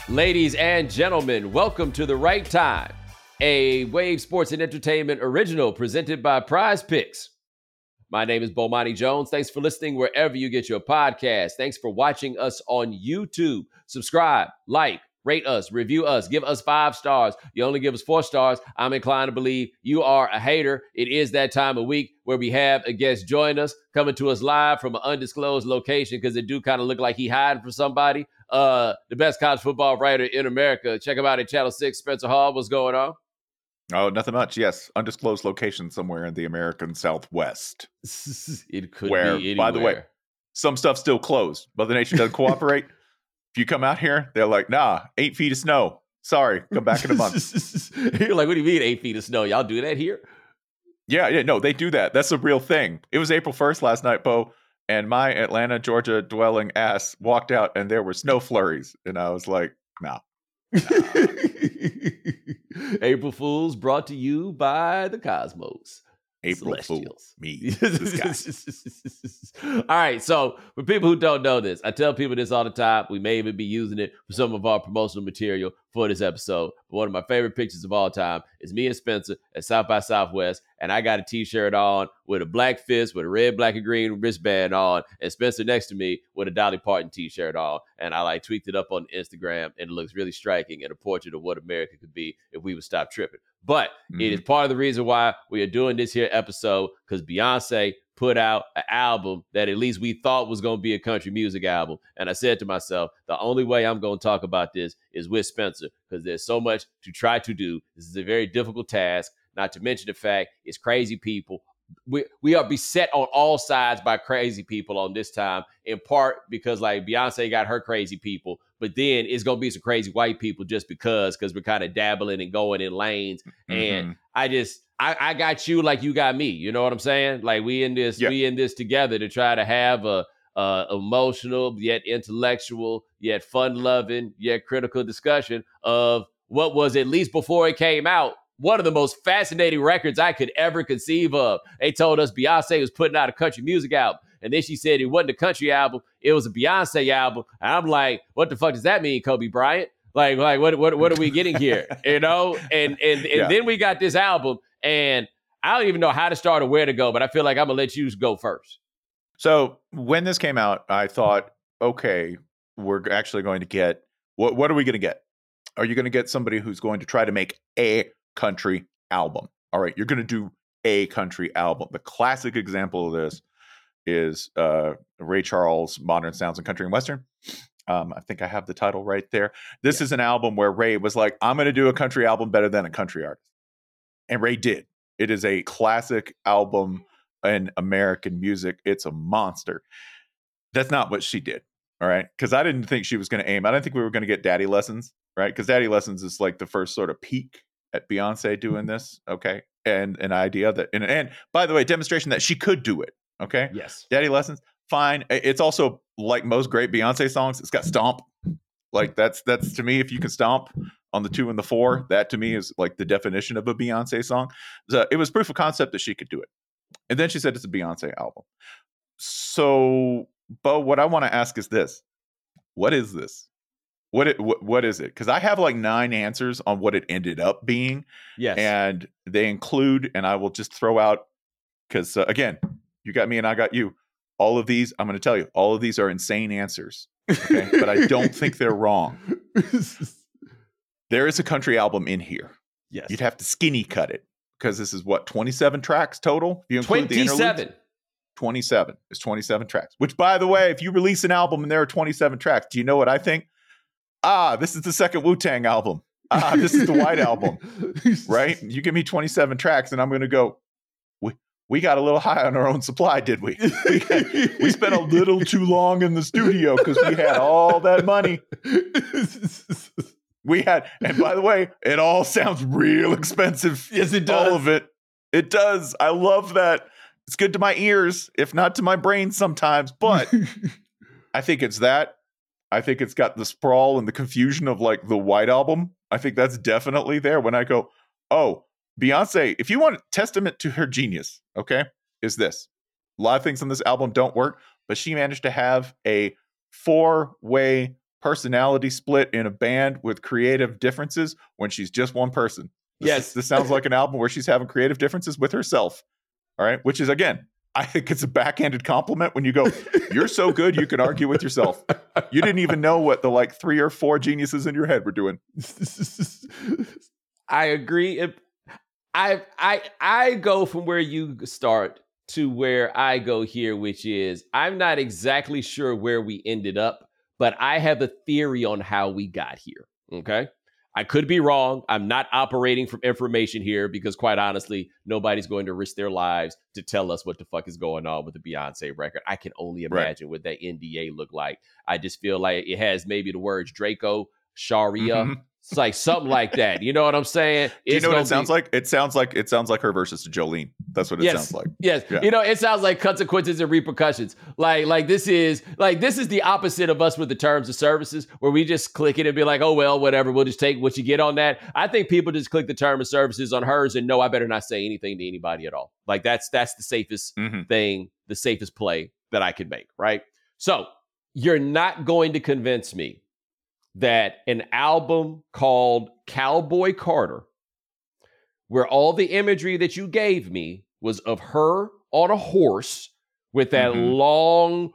Ladies and gentlemen, welcome to The Right Time, a Wave Sports and Entertainment original presented by Prize Picks. My name is Bomani Jones. Thanks for listening wherever you get your podcast. Thanks for watching us on YouTube. Subscribe, like, rate us, review us, give us 5 stars. You only give us 4 stars. I'm inclined to believe you are a hater. It is that time of week where we have a guest join us, coming to us live from an undisclosed location because it do kind of look like he hiding from somebody. The best college football writer in America. Check him out at Channel 6. Spencer Hall, what's going on? Oh, nothing much. Yes, undisclosed location somewhere in the American Southwest. It could where, be anywhere. By the way, some stuff's still closed. Mother Nature doesn't cooperate. If you come out here, they're like, nah, 8 feet of snow. Sorry, come back in a month. You're like, what do you mean 8 feet of snow? Y'all do that here? Yeah, no, they do that. That's a real thing. It was April 1st last night, Bo, and my Atlanta, Georgia dwelling ass walked out and there were snow flurries. And I was like, nah. April Fools brought to you by the Cosmos. April Celestials. Fool, me, this guy. All right, so for people who don't know this, I tell people this all the time. We may even be using it for some of our promotional material for this episode. But one of my favorite pictures of all time is me and Spencer at South by Southwest, and I got a t-shirt on with a black fist with a red, black, and green wristband on, and Spencer next to me with a Dolly Parton t-shirt on. And I tweaked it up on Instagram, and it looks really striking and a portrait of what America could be if we would stop tripping. But it is part of the reason why we are doing this here episode, because Beyonce put out an album that at least we thought was going to be a country music album. And I said to myself, the only way I'm going to talk about this is with Spencer, because there's so much to try to do. This is a very difficult task, not to mention the fact it's crazy people. We are beset on all sides by crazy people on this time, in part because Beyonce got her crazy people, but then it's going to be some crazy white people just because we're kind of dabbling and going in lanes. And I got you like you got me. You know what I'm saying? Like we in this together to try to have a emotional, yet intellectual, yet fun-loving, yet critical discussion of what was, at least before it came out, one of the most fascinating records I could ever conceive of. They told us Beyonce was putting out a country music album. And then she said it wasn't a country album, it was a Beyonce album. And I'm like, what the fuck does that mean, Kobe Bryant? Like what are we getting here? You know? And then we got this album, and I don't even know how to start or where to go, but I feel like I'm gonna let you go first. So when this came out, I thought, okay, we're actually going to get, what are we going to get? Are you going to get somebody who's going to try to make a country album? All right, you're going to do a country album. The classic example of this is Ray Charles' Modern Sounds in Country and Western. I think I have the title right there. This is an album where Ray was like, I'm going to do a country album better than a country artist. And Ray did. It is a classic album in American music. It's a monster. That's not what she did. All right. Because I didn't think she was going to aim. I didn't think we were going to get Daddy Lessons. Right. Because Daddy Lessons is like the first sort of peak at Beyonce doing this. Okay. And an idea that, and by the way, demonstration that she could do it. Okay. Yes. Daddy Lessons. Fine. It's also like most great Beyonce songs. It's got stomp. Like that's to me, if you can stomp on the 2 and the 4, that to me is like the definition of a Beyonce song. So it was proof of concept that she could do it. And then she said it's a Beyonce album. So, Bo, what I want to ask is this. What is this? What is it? Because I have like 9 answers on what it ended up being. Yes. And they include, and I will just throw out, because again, you got me and I got you. All of these, I'm going to tell you, all of these are insane answers. Okay? But I don't think they're wrong. There is a country album in here. Yes. You'd have to skinny cut it, because this is what, 27 tracks total? If you include 27. 27. It's 27 tracks. Which, by the way, if you release an album and there are 27 tracks, do you know what I think? This is the second Wu-Tang album. This is the White Album. Right? You give me 27 tracks and I'm going to go, we got a little high on our own supply, did we? We spent a little too long in the studio because we had all that money. We had, and by the way, it all sounds real expensive. Yes, it does. All of it. It does. I love that. It's good to my ears, if not to my brain sometimes. But I think it's that. I think it's got the sprawl and the confusion of like the White Album. I think that's definitely there when I go, oh, Beyonce, if you want a testament to her genius, okay, is this. A lot of things on this album don't work, but she managed to have a 4-way personality split in a band with creative differences when she's just one person. This sounds like an album where she's having creative differences with herself. All right. Which is, again, I think it's a backhanded compliment when you go, you're so good, you can argue with yourself. You didn't even know what the 3 or 4 geniuses in your head were doing. I agree. I go from where you start to where I go here, which is I'm not exactly sure where we ended up, but I have a theory on how we got here. Okay. I could be wrong. I'm not operating from information here because, quite honestly, nobody's going to risk their lives to tell us what the fuck is going on with the Beyonce record. I can only imagine what that NDA looked like. I just feel like it has maybe the words Draco, Sharia. Mm-hmm. It's like something like that. You know what I'm saying? Do you know what it sounds like? It sounds like her versus to Jolene. That's what it sounds like. Yes. Yeah. It sounds like consequences and repercussions. Like this is the opposite of us with the terms of services, where we just click it and be like, oh well, whatever. We'll just take what you get on that. I think people just click the term of services on hers and no, I better not say anything to anybody at all. Like that's the safest thing, the safest play that I could make. Right. So you're not going to convince me that an album called Cowboy Carter, where all the imagery that you gave me was of her on a horse with that long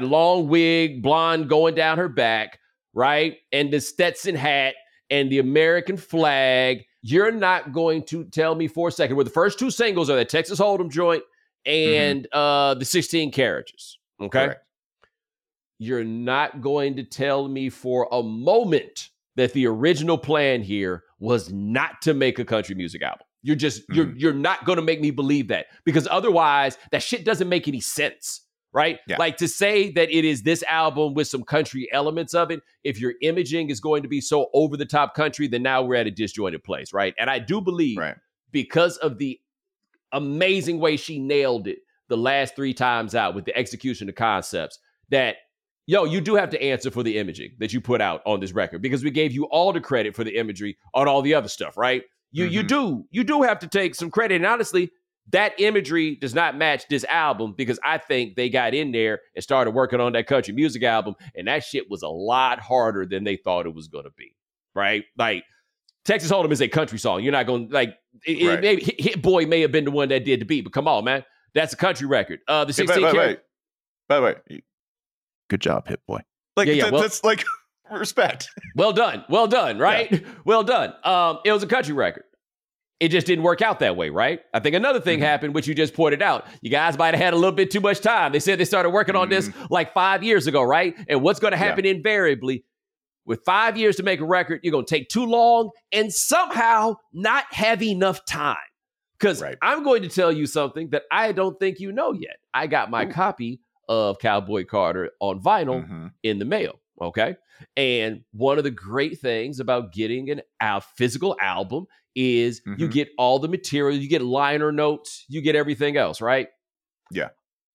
wig, blonde going down her back, right? And the Stetson hat and the American flag. You're not going to tell me for a second where the first 2 singles are the Texas Hold'em joint and the 16 Carriages. Okay. Correct. You're not going to tell me for a moment that the original plan here was not to make a country music album. You're just, you're not going to make me believe that, because otherwise that shit doesn't make any sense, right? Yeah. Like to say that it is this album with some country elements of it, if your imaging is going to be so over the top country, then now we're at a disjointed place, right? And I do believe because of the amazing way she nailed it the last 3 times out with the execution of concepts, that you do have to answer for the imaging that you put out on this record, because we gave you all the credit for the imagery on all the other stuff, right? You do have to take some credit. And honestly, that imagery does not match this album, because I think they got in there and started working on that country music album, and that shit was a lot harder than they thought it was going to be, right? Like Texas Hold'em is a country song. You're not going to maybe Hit Boy may have been the one that did the beat, but come on, man. That's a country record. The 16 By the way, good job, Hit Boy. That's like respect. Well done, right? Yeah. Well done. It was a country record. It just didn't work out that way, right? I think another thing happened, which you just pointed out. You guys might have had a little bit too much time. They said they started working on this 5 years ago, right? And what's going to happen invariably, with 5 years to make a record, you're going to take too long and somehow not have enough time. Because I'm going to tell you something that I don't think you know yet. I got my copy of Cowboy Carter on vinyl in the mail, okay? And one of the great things about getting a physical album is you get all the material, you get liner notes, you get everything else, right? Yeah.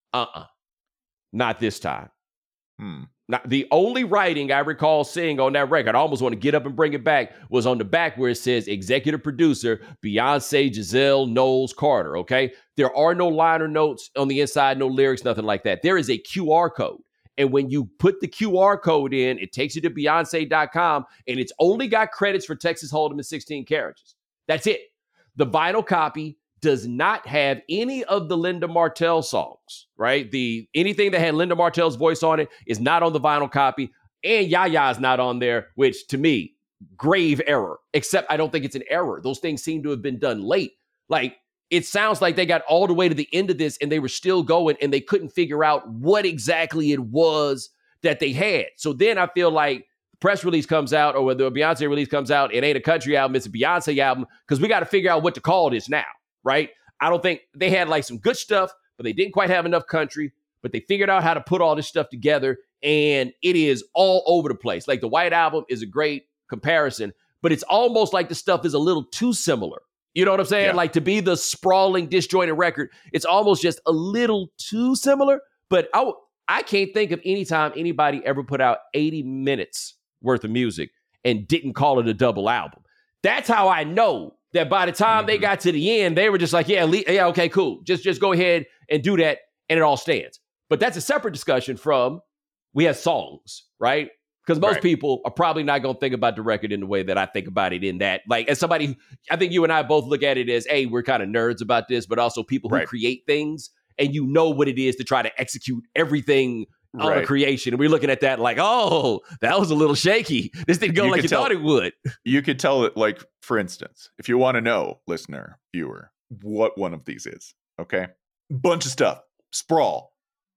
Not this time. Not the only writing I recall seeing on that record, I almost want to get up and bring it back, was on the back where it says executive producer Beyonce Giselle Knowles Carter, okay? There are no liner notes on the inside, no lyrics, nothing like that. There is a QR code. And when you put the QR code in, it takes you to Beyonce.com, and it's only got credits for Texas Hold'em and 16 Carriages. That's it. The vinyl copy does not have any of the Linda Martell songs, right? Anything that had Linda Martell's voice on it is not on the vinyl copy, and Yaya is not on there, which to me, grave error, except I don't think it's an error. Those things seem to have been done late. Like, it sounds like they got all the way to the end of this and they were still going and they couldn't figure out what exactly it was that they had. So then I feel like the press release comes out, or whether a Beyonce release comes out, it ain't a country album, it's a Beyonce album, because we got to figure out what to call this now, right? I don't think they had like some good stuff, but they didn't quite have enough country, but they figured out how to put all this stuff together, and it is all over the place. Like the White Album is a great comparison, but it's almost like the stuff is a little too similar. You know what I'm saying? Yeah. Like, to be the sprawling, disjointed record, it's almost just a little too similar. But I can't think of any time anybody ever put out 80 minutes worth of music and didn't call it a double album. That's how I know that by the time they got to the end, they were just like, yeah, okay, cool. Just go ahead and do that, and it all stands. But that's a separate discussion from, we have songs, right? Because most Right. people are probably not going to think about the record in the way that I think about it in that. Like, as somebody, I think you and I both look at it as, hey, we're kind of nerds about this, but also people who Right. create things and you know what it is to try to execute everything on a Right. creation. And we're looking at that like, oh, that was a little shaky. This didn't go You like could you tell- thought it would. You could tell it, like, for instance, if you want to know, listener, viewer, what one of these is, okay? Bunch of stuff. Sprawl.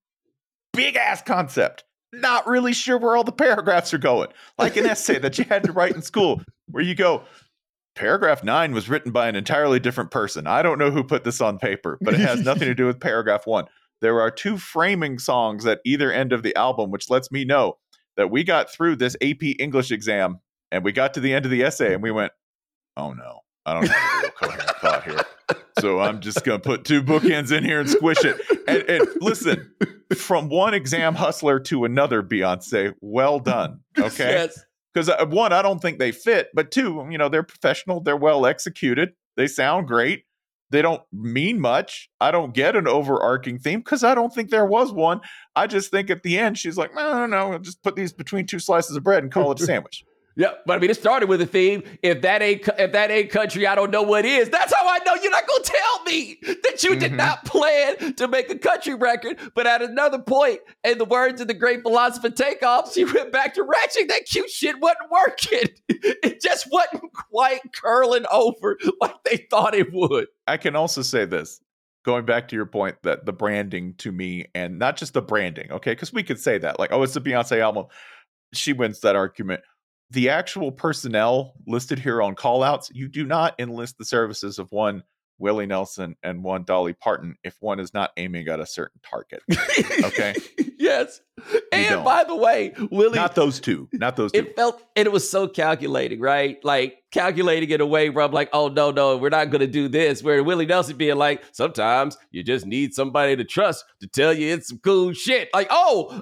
Big ass concept. Not really sure where all the paragraphs are going. Like an essay that you had to write in school where you go, paragraph 9 was written by an entirely different person. I don't know who put this on paper, but it has nothing to do with paragraph 1. There are 2 framing songs at either end of the album, which lets me know that we got through this AP English exam and we got to the end of the essay and we went, oh no, I don't have a real coherent thought here. So I'm just going to put 2 bookends in here and squish it. And listen, from one exam hustler to another, Beyonce, well done. Okay. Yes. Because 1, I don't think they fit, but 2, they're professional. They're well executed. They sound great. They don't mean much. I don't get an overarching theme because I don't think there was one. I just think at the end, she's like, no, I'll just put these between 2 slices of bread and call it a sandwich. Yeah, but I mean, it started with a theme. If that ain't country, I don't know what is. That's how I know you're not gonna tell me that you did not plan to make a country record. But at another point, in the words of the great philosopher Takeoff, she went back to ratchet. That cute shit wasn't working. It just wasn't quite curling over like they thought it would. I can also say this, going back to your point that the branding to me, and not just the branding, okay? Because we could say that, like, oh, it's a Beyonce album. She wins that argument. The actual personnel listed here on callouts, you do not enlist the services of one Willie Nelson and one Dolly Parton if one is not aiming at a certain target. Okay? Yes. And don't. by the way, Willie, Not those two. it felt, and it was so calculating, right? Like calculating in a way where I'm like, oh, no, we're not going to do this. Where Willie Nelson being like, sometimes you just need somebody to trust to tell you it's some cool shit. Like, oh,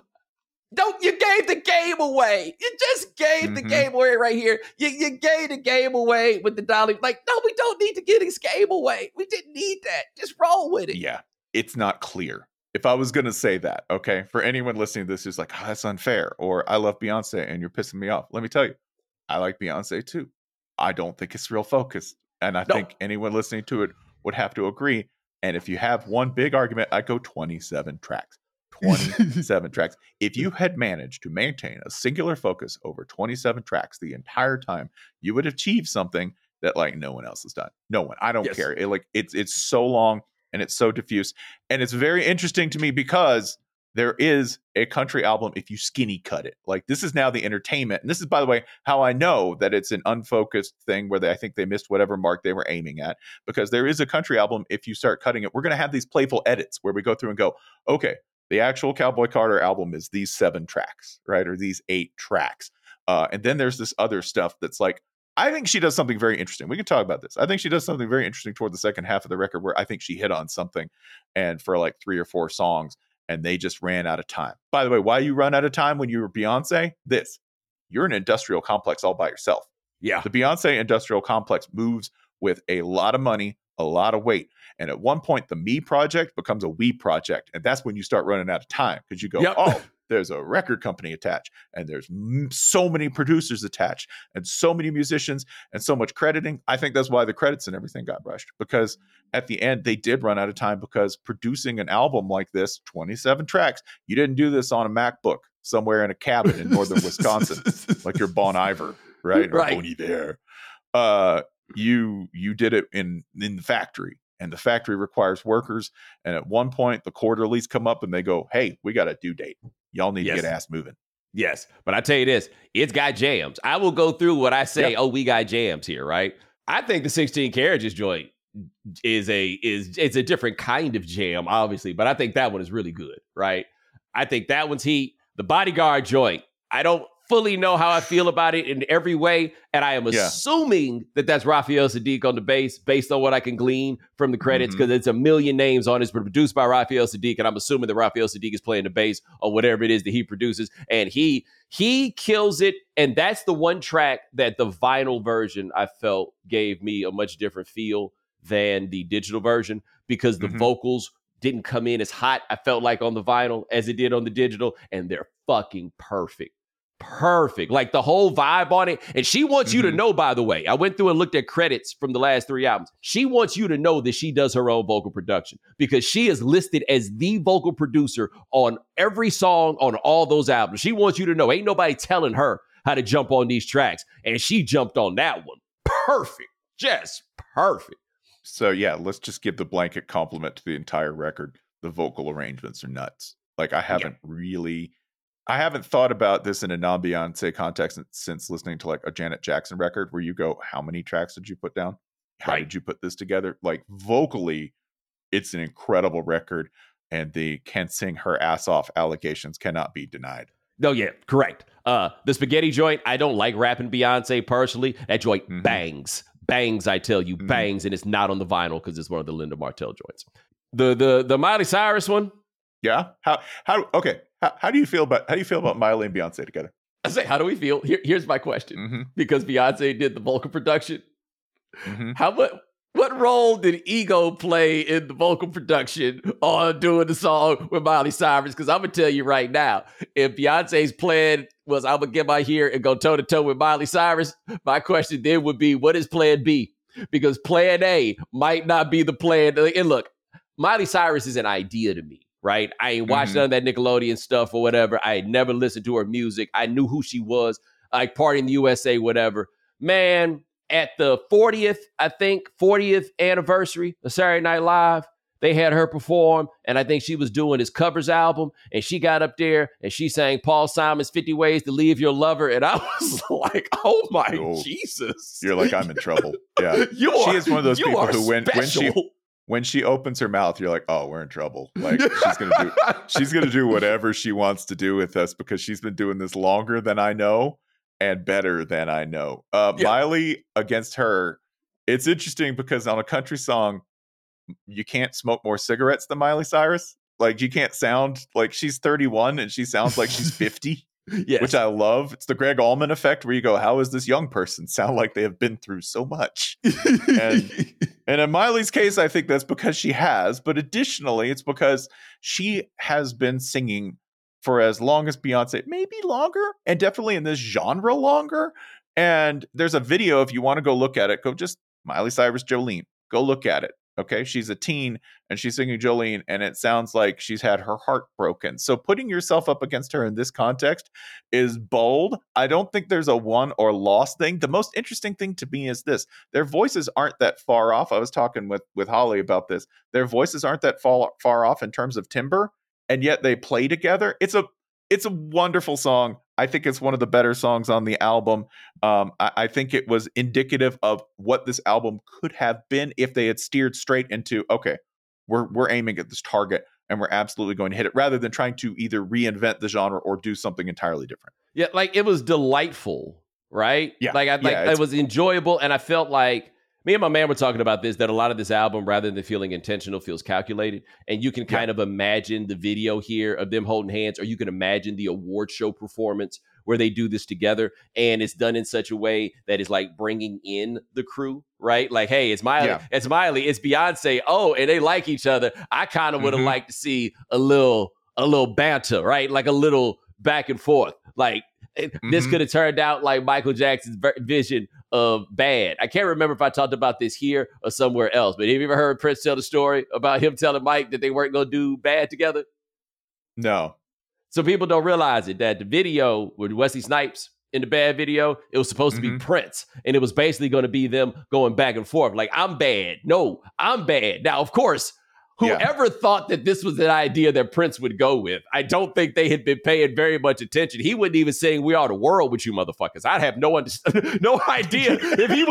you gave the game away. You just gave the game away right here. You gave the game away with the Dolly. Like, no, we don't need to get this game away. We didn't need that. Just roll with it. Yeah, it's not clear. If I was going to say that, okay, for anyone listening to this who's like, oh, that's unfair, or I love Beyonce and you're pissing me off, let me tell you, I like Beyonce too. I don't think it's real focused. And I think anyone listening to it would have to agree. And if you have one big argument, I go 27 tracks. 27 tracks. If you had managed to maintain a singular focus over 27 tracks the entire time, you would achieve something that like no one else has done. No one. I don't care. It's so long and it's so diffuse. And it's very interesting to me because there is a country album if you skinny cut it. Like this is now the entertainment. And this is, by the way, how I know that it's an unfocused thing where I think they missed whatever mark they were aiming at, because there is a country album. If you start cutting it, we're going to have these playful edits where we go through and go, okay, the actual Cowboy Carter album is these 7 tracks, right? Or these 8 tracks. And then there's this other stuff that's like, I think she does something very interesting. We can talk about this. I think she does something very interesting toward the second half of the record where I think she hit on something, and for like 3 or 4 songs, and they just ran out of time. By the way, why you run out of time when you were Beyonce? You're an industrial complex all by yourself. Yeah. The Beyonce industrial complex moves with a lot of money, a lot of weight. And at one point, the Me project becomes a We project. And that's when you start running out of time because you go, oh, there's a record company attached and there's so many producers attached and so many musicians and so much crediting. I think that's why the credits and everything got rushed, because at the end, they did run out of time, because producing an album like this, 27 tracks, you didn't do this on a MacBook somewhere in a cabin in northern Wisconsin, like your Bon Iver, right? Or Bon Iver. You did it in the factory. And the factory requires workers. And at one point, the quarterlies come up and they go, hey, we got a due date. Y'all need to get ass moving. Yes. But I tell you this, it's got jams. I will go through what I say, we got jams here, right? I think the 16 Carriages joint is a different kind of jam, obviously. But I think that one is really good, right? I think that one's heat. The Bodyguard joint, I don't fully know how I feel about it in every way, and I am assuming that that's Raphael Saadiq on the bass, based on what I can glean from the credits, because it's a million names on it. It's produced by Raphael Saadiq, and I'm assuming that Raphael Saadiq is playing the bass on whatever it is that he produces, and he kills it. And that's the one track that the vinyl version I felt gave me a much different feel than the digital version, because the vocals didn't come in as hot, I felt like, on the vinyl as it did on the digital, and they're fucking perfect perfect. Like the whole vibe on it. And she wants you to know, by the way, I went through and looked at credits from the last 3 albums. She wants you to know that she does her own vocal production because she is listed as the vocal producer on every song on all those albums. She wants you to know ain't nobody telling her how to jump on these tracks. And she jumped on that one. Perfect. Just perfect. So yeah, let's just give the blanket compliment to the entire record. The vocal arrangements are nuts. Like I haven't thought about this in a non-Beyonce context since listening to like a Janet Jackson record where you go, how many tracks did you put down? How did you put this together? Like vocally, it's an incredible record, and the can sing her ass off allegations cannot be denied. No, yeah, correct. The spaghetti joint, I don't like rapping Beyonce personally. That joint bangs. Bangs, I tell you, bangs, and it's not on the vinyl because it's one of the Linda Martell joints. The Miley Cyrus one. Yeah. How do you feel about Miley and Beyonce together? I say, how do we feel? Here's my question. Because Beyonce did the vocal production. What role did ego play in the vocal production on doing the song with Miley Cyrus? Because I'm gonna tell you right now, if Beyonce's plan was I'm gonna get my here and go toe to toe with Miley Cyrus, my question then would be, what is plan B? Because plan A might not be the plan. And look, Miley Cyrus is an idea to me, right? I ain't watched none of that Nickelodeon stuff or whatever. I had never listened to her music. I knew who she was, like Party in the USA, whatever. Man, at the 40th anniversary of Saturday Night Live, they had her perform, and I think she was doing his covers album, and she got up there and she sang Paul Simon's 50 Ways to Leave Your Lover, and I was like, oh my Jesus. You're like, I'm in trouble. Yeah. She is one of those people who when she opens her mouth, you're like, oh, we're in trouble. Like she's gonna do whatever she wants to do with us because she's been doing this longer than I know and better than I know. Miley against her, it's interesting because on a country song, you can't smoke more cigarettes than Miley Cyrus. Like you can't sound like she's 31 and she sounds like she's 50. Yes. Which I love. It's the Greg Allman effect where you go, how is this young person sound like they have been through so much? and in Miley's case, I think that's because she has, but additionally, it's because she has been singing for as long as Beyonce, maybe longer, and definitely in this genre longer. And there's a video, if you want to go look at it, go just Miley Cyrus, Jolene, go look at it. Okay, she's a teen and she's singing Jolene, and it sounds like she's had her heart broken. So putting yourself up against her in this context is bold. I don't think there's a won or lost thing. The most interesting thing to me is this. Their voices aren't that far off. I was talking with Holly about this. Their voices aren't that far off in terms of timbre, and yet they play together. It's a wonderful song. I think it's one of the better songs on the album. I think it was indicative of what this album could have been if they had steered straight into, okay, we're aiming at this target and we're absolutely going to hit it, rather than trying to either reinvent the genre or do something entirely different. Yeah, like it was delightful, right? Yeah, it was enjoyable, and I felt like me and my man were talking about this, that a lot of this album, rather than feeling intentional, feels calculated. And you can kind of imagine the video here of them holding hands, or you can imagine the award show performance where they do this together. And it's done in such a way that is like bringing in the crew, right? Like, hey, it's Miley, it's Beyonce. Oh, and they like each other. I kind of would have liked to see a little banter, right? Like a little back and forth. Like this could have turned out like Michael Jackson's vision of Bad. I can't remember if I talked about this here or somewhere else, but have you ever heard Prince tell the story about him telling Mike that they weren't going to do Bad together? No. So people don't realize it, that the video with Wesley Snipes in the Bad video, it was supposed to be Prince, and it was basically going to be them going back and forth. Like, I'm bad. No, I'm bad. Now, of course, whoever thought that this was an idea that Prince would go with, I don't think they had been paying very much attention. He wouldn't even sing "We Are the World" with you motherfuckers. I'd have no idea if he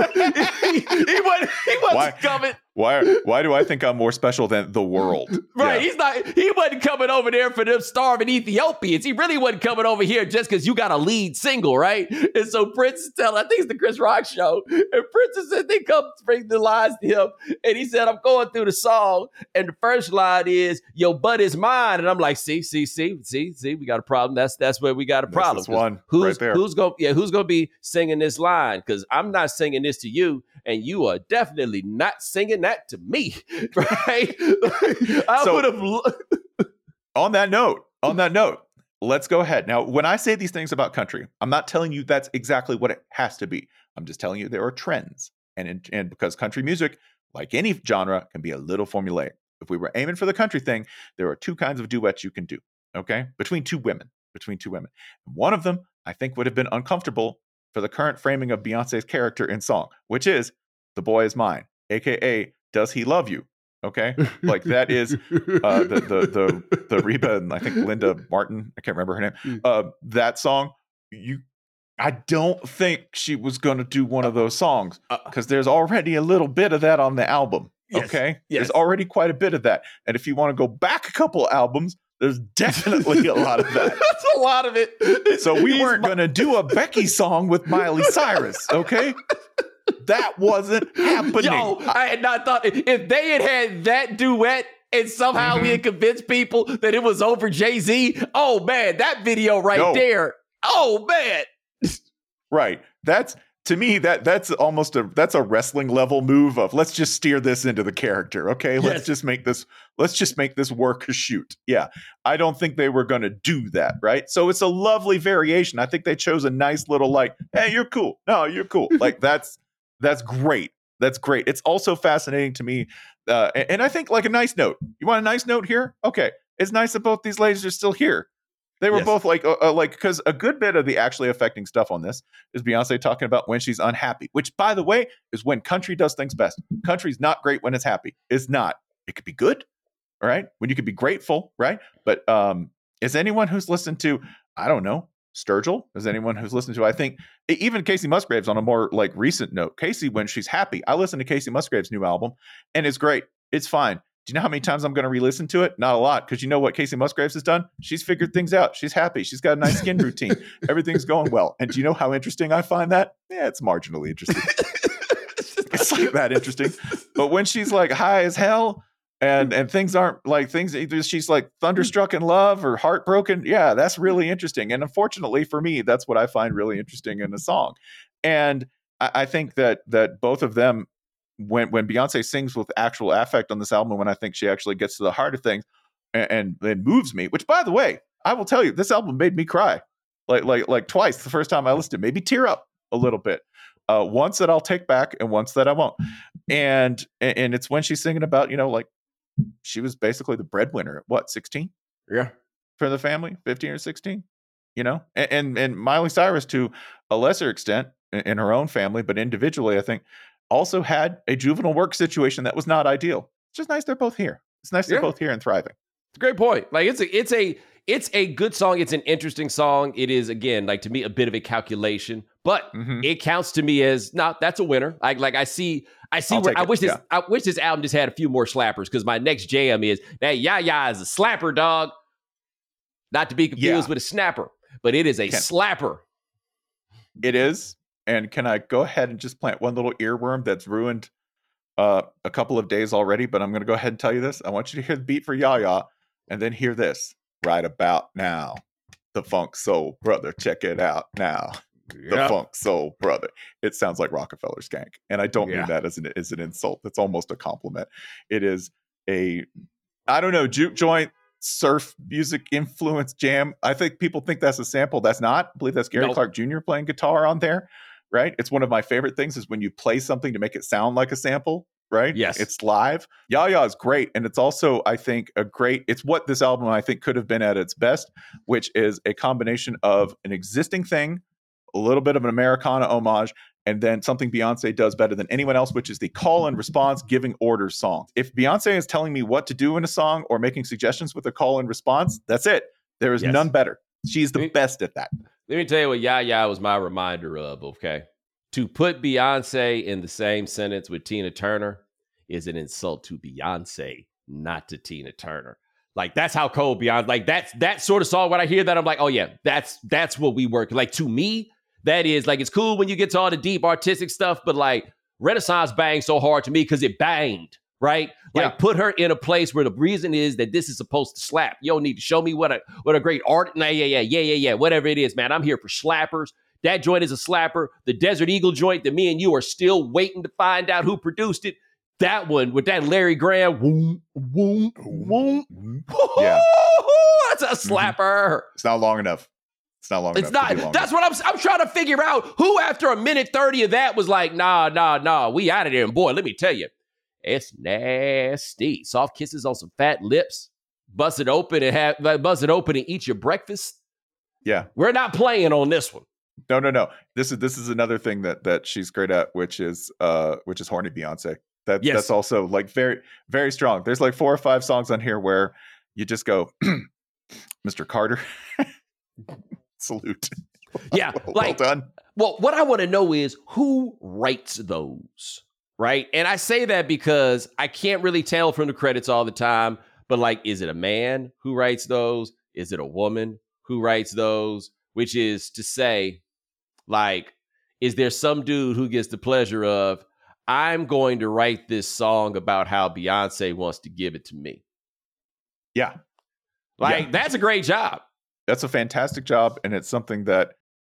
wasn't coming. Why do I think I'm more special than the world? Right. He wasn't coming over there for them starving Ethiopians. He really wasn't coming over here just because you got a lead single, right? And so Prince is telling, I think it's the Chris Rock show, and Prince said they come bring the lines to him, and he said, I'm going through the song, and the first line is, your butt is mine. And I'm like, see, we got a problem. That's where we got a problem. That's one who's right there. Who's gonna be singing this line? Because I'm not singing this to you, and you are definitely not singing that to me, right? I would have. On that note, let's go ahead. Now, when I say these things about country, I'm not telling you that's exactly what it has to be. I'm just telling you there are trends. And because country music, like any genre, can be a little formulaic. If we were aiming for the country thing, there are two kinds of duets you can do, okay? Between two women. One of them, I think, would have been uncomfortable for the current framing of Beyonce's character in song, which is The Boy Is Mine, aka Does He Love You? Okay? Like that is the Reba and I think Linda Martin, I can't remember her name. That song, I don't think she was going to do one of those songs because there's already a little bit of that on the album. Okay? Yes. There's already quite a bit of that. And if you want to go back a couple albums, there's definitely a lot of that. That's a lot of it. So we weren't going to do a Becky song with Miley Cyrus, okay? That wasn't happening. Yo, I had not thought if they had that duet and somehow we had convinced people that it was over Jay-Z, oh man, that video there. Oh man. Right. That's to me that's almost that's a wrestling level move of let's just steer this into the character. Okay. Yes. Let's just make this work a shoot. Yeah. I don't think they were going to do that. Right. So it's a lovely variation. I think they chose a nice little like, hey, you're cool. No, you're cool. Like that's great. That's great. It's also fascinating to me. And I think like a nice note. You want a nice note here? Okay. It's nice that both these ladies are still here. They were both like, because a good bit of the actually affecting stuff on this is Beyonce talking about when she's unhappy, which, by the way, is when country does things best. Country's not great when it's happy. It's not. It could be good, all right? When you could be grateful, right? But is anyone who's listened to, I don't know, Sturgill? Is anyone who's listened to, I think, even Casey Musgraves on a more like recent note. Casey, when she's happy, I listen to Casey Musgraves' new album, and it's great. It's fine. Do you know how many times I'm going to re-listen to it? Not a lot, because you know what Casey Musgraves has done? She's figured things out. She's happy. She's got a nice skin routine. Everything's going well. And do you know how interesting I find that? Yeah, it's marginally interesting. It's like that interesting. But when she's like high as hell and things aren't like things, either she's like thunderstruck in love or heartbroken. Yeah, that's really interesting. And unfortunately for me, that's what I find really interesting in a song. And I think that both of them, when Beyonce sings with actual affect on this album, when I think she actually gets to the heart of things and it moves me, which by the way, I will tell you, this album made me cry like twice. The first time I listened, maybe tear up a little bit. Once that I'll take back and once that I won't. And it's when she's singing about, like she was basically the breadwinner at what, 16? Yeah. For the family, 15 or 16, and Miley Cyrus to a lesser extent in her own family, but individually, I think, also had a juvenile work situation that was not ideal. It's just nice they're both here. It's nice they're both here and thriving. It's a great point. Like it's a good song. It's an interesting song. It is, again, like to me, a bit of a calculation, but it counts to me as that's a winner. I see where I wish this album just had a few more slappers, because my next jam is that Yaya is a slapper, dog. Not to be confused with a snapper, but it is a slapper. It is. And can I go ahead and just plant one little earworm that's ruined a couple of days already? But I'm going to go ahead and tell you this. I want you to hear the beat for Yaya and then hear this. Right about now, the Funk Soul Brother. Check it out now. The Funk Soul Brother. It sounds like Rockefeller Skank. And I don't mean that as an insult. That's almost a compliment. It is I don't know, juke joint, surf music influence jam. I think people think that's a sample. That's not. I believe that's Gary Clark Jr. playing guitar on there. Right? It's one of my favorite things is when you play something to make it sound like a sample, right? Yes. It's live. Yaya is great. And it's also, I think, it's what this album, I think, could have been at its best, which is a combination of an existing thing, a little bit of an Americana homage, and then something Beyonce does better than anyone else, which is the call and response, giving orders song. If Beyonce is telling me what to do in a song or making suggestions with a call and response, that's it. There is none better. She's the best at that. Let me tell you what Yaya was my reminder of, okay? To put Beyonce in the same sentence with Tina Turner is an insult to Beyonce, not to Tina Turner. Like, that's how cold Beyonce, like, that's that sort of song. When I hear that, I'm like, oh yeah, that's what we work. Like, to me, that is, like, it's cool when you get to all the deep artistic stuff, but like, Renaissance banged so hard to me because it banged, right? Like, put her in a place where the reason is that this is supposed to slap. You don't need to show me what a great art. Nah, yeah. Whatever it is, man. I'm here for slappers. That joint is a slapper. The Desert Eagle joint that me and you are still waiting to find out who produced it. That one with that Larry Graham, woom, woom, woom. Yeah. That's a slapper. It's not long enough. It's not long It's enough. not. That's what I'm trying to figure out. Who after a minute 30 of that was like, nah, we out of there. And boy, let me tell you, it's nasty. Soft kisses on some fat lips. Bust it open and eat your breakfast. Yeah. We're not playing on this one. No. This is another thing that she's great at, which is horny Beyonce. That's also like very, very strong. There's like 4 or 5 songs on here where you just go, Mr. Carter, salute. Yeah, well done. Well, what I want to know is who writes those, right? And I say that because I can't really tell from the credits all the time, but like, is it a man who writes those? Is it a woman who writes those? Which is to say, like, is there some dude who gets the pleasure of, I'm going to write this song about how Beyonce wants to give it to me? Yeah. That's a great job. That's a fantastic job. And it's something that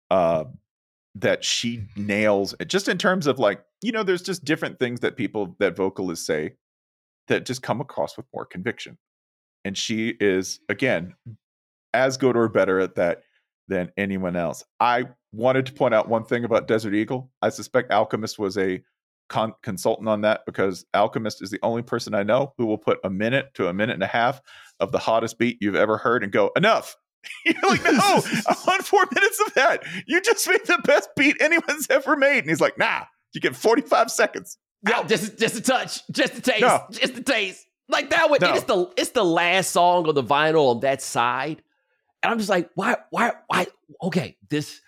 she nails just in terms of like, there's just different things that vocalists say that just come across with more conviction. And she is, again, as good or better at that than anyone else. I wanted to point out one thing about Desert Eagle. I suspect Alchemist was a consultant on that, because Alchemist is the only person I know who will put a minute to a minute and a half of the hottest beat you've ever heard and go, enough. You're like, no, I want 4 minutes of that. You just made the best beat anyone's ever made. And he's like, nah, you get 45 seconds. No, just a touch, just a taste, No. just a taste. Like that one, No. it's the last song on the vinyl on that side. And I'm just like, why? Okay, this,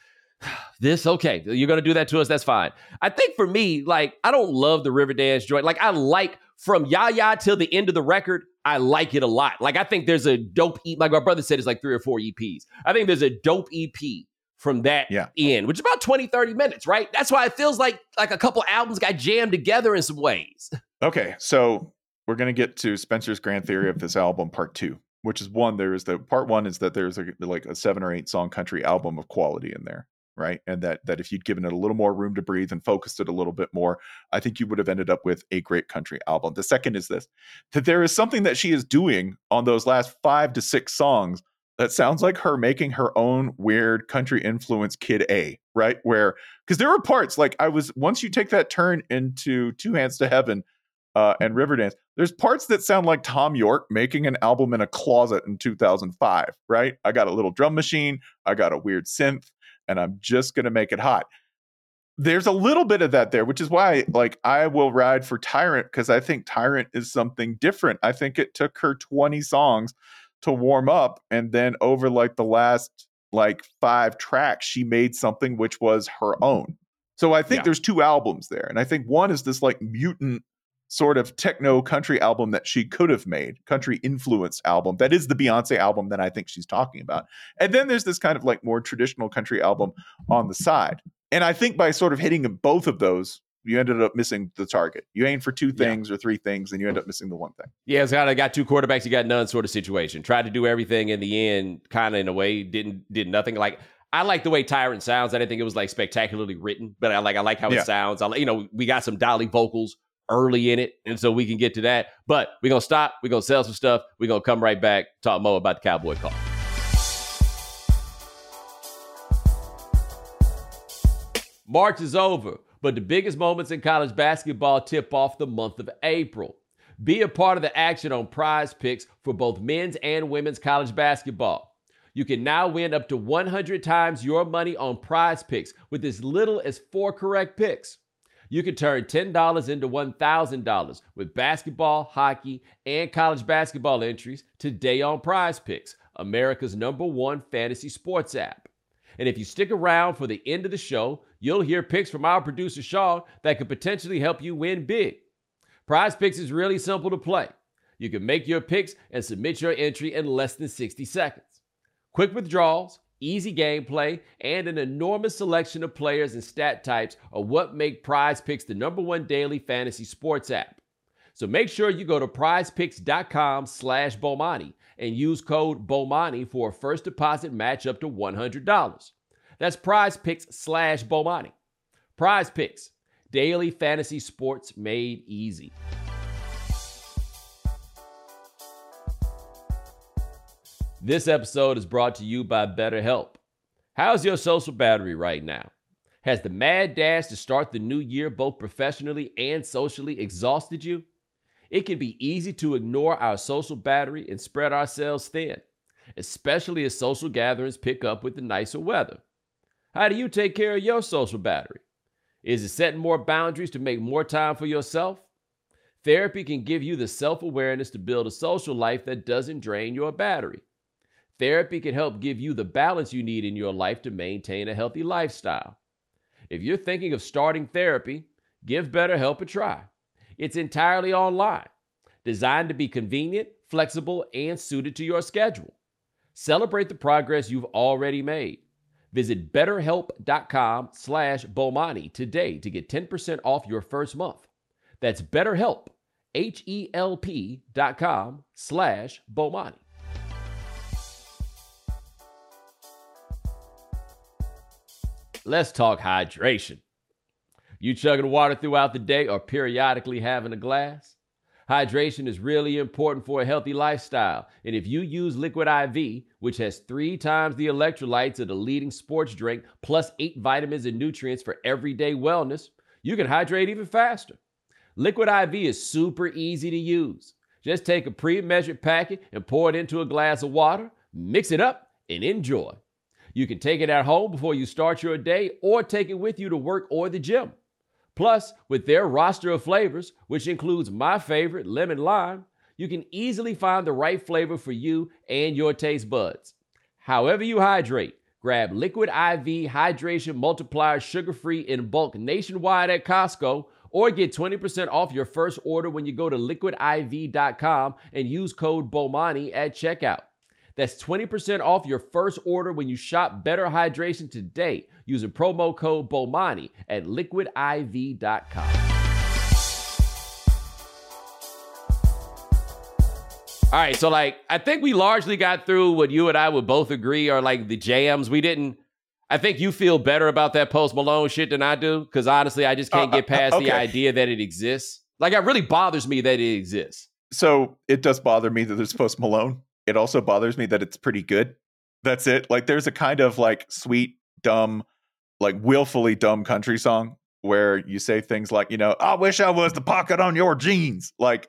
okay. You're going to do that to us. That's fine. I think for me, like, I don't love the Riverdance joint. Like, I like from Ya till the end of the record, I like it a lot. Like, I think there's a dope EP. Like my brother said, it's like 3 or 4 EPs. I think there's a dope EP from that end, which is about 20, 30 minutes, right? That's why it feels like a couple albums got jammed together in some ways. Okay, so we're going to get to Spencer's grand theory of this album, part 2, which is part 1 is that there's a 7 or 8 song country album of quality in there, right? And that if you'd given it a little more room to breathe and focused it a little bit more, I think you would have ended up with a great country album. The second is this, that there is something that she is doing on those last 5 to 6 songs that sounds like her making her own weird country influence Kid A, right? Because there are parts like once you take that turn into Two Hands to Heaven and Riverdance, there's parts that sound like Tom York making an album in a closet in 2005, right? I got a little drum machine, I got a weird synth, and I'm just going to make it hot. There's a little bit of that there, which is why like I will ride for Tyrant, because I think Tyrant is something different. I think it took her 20 songs to warm up, and then over like the last like 5 tracks, she made something which was her own. So I think there's 2 albums there. And I think one is this like mutant sort of techno country album that she could have made, country influenced album. That is the Beyonce album that I think she's talking about. And then there's this kind of like more traditional country album on the side. And I think by sort of hitting both of those, you ended up missing the target. You aim for 2 things or 3 things, and you end up missing the one thing. Yeah, it's kind of got 2 quarterbacks, you got none sort of situation. Tried to do everything in the end, kind of in a way, did nothing. Like, I like the way Tyrant sounds. I didn't think it was like spectacularly written, but I like how it sounds. We got some Dolly vocals early in it, and so we can get to that. But we're gonna stop. We're gonna sell some stuff. We're gonna come right back, talk more about the Cowboy Call. March is over, but the biggest moments in college basketball tip off the month of April. Be a part of the action on Prize Picks for both men's and women's college basketball. You can now win up to 100 times your money on Prize Picks with as little as 4 correct picks. You can turn $10 into $1,000 with basketball, hockey, and college basketball entries today on Prize Picks, America's #1 fantasy sports app. And if you stick around for the end of the show, you'll hear picks from our producer, Sean, that could potentially help you win big. Prize Picks is really simple to play. You can make your picks and submit your entry in less than 60 seconds. Quick withdrawals, easy gameplay, and an enormous selection of players and stat types are what make Prize Picks the #1 daily fantasy sports app. So make sure you go to prizepicks.com/Bomani and use code BOMANI for a first deposit match up to $100. That's prizepicks/Bomani. Prize Picks, daily fantasy sports made easy. This episode is brought to you by BetterHelp. How's your social battery right now? Has the mad dash to start the new year both professionally and socially exhausted you? It can be easy to ignore our social battery and spread ourselves thin, especially as social gatherings pick up with the nicer weather. How do you take care of your social battery? Is it setting more boundaries to make more time for yourself? Therapy can give you the self-awareness to build a social life that doesn't drain your battery. Therapy can help give you the balance you need in your life to maintain a healthy lifestyle. If you're thinking of starting therapy, give BetterHelp a try. It's entirely online, designed to be convenient, flexible, and suited to your schedule. Celebrate the progress you've already made. Visit BetterHelp.com/Bomani today to get 10% off your first month. That's BetterHelp, HELP.com/Bomani. Let's talk hydration. You chugging water throughout the day or periodically having a glass? Hydration is really important for a healthy lifestyle. And if you use Liquid IV, which has 3 times the electrolytes of the leading sports drink, plus 8 vitamins and nutrients for everyday wellness, you can hydrate even faster. Liquid IV is super easy to use. Just take a pre-measured packet and pour it into a glass of water, mix it up, and enjoy. You can take it at home before you start your day or take it with you to work or the gym. Plus, with their roster of flavors, which includes my favorite, lemon lime, you can easily find the right flavor for you and your taste buds. However you hydrate, grab Liquid IV Hydration Multiplier sugar-free in bulk nationwide at Costco, or get 20% off your first order when you go to liquidiv.com and use code BOMANI at checkout. That's 20% off your first order when you shop Better Hydration today using promo code BOMANI at liquidiv.com. All right, so I think we largely got through what you and I would both agree are the jams. I think you feel better about that Post Malone shit than I do, because honestly, I just can't get past the idea that it exists. It really bothers me that it exists. So it does bother me that there's Post Malone. It also bothers me that it's pretty good. That's it. There's a kind of sweet, dumb, willfully dumb country song where you say things like, I wish I was the pocket on your jeans.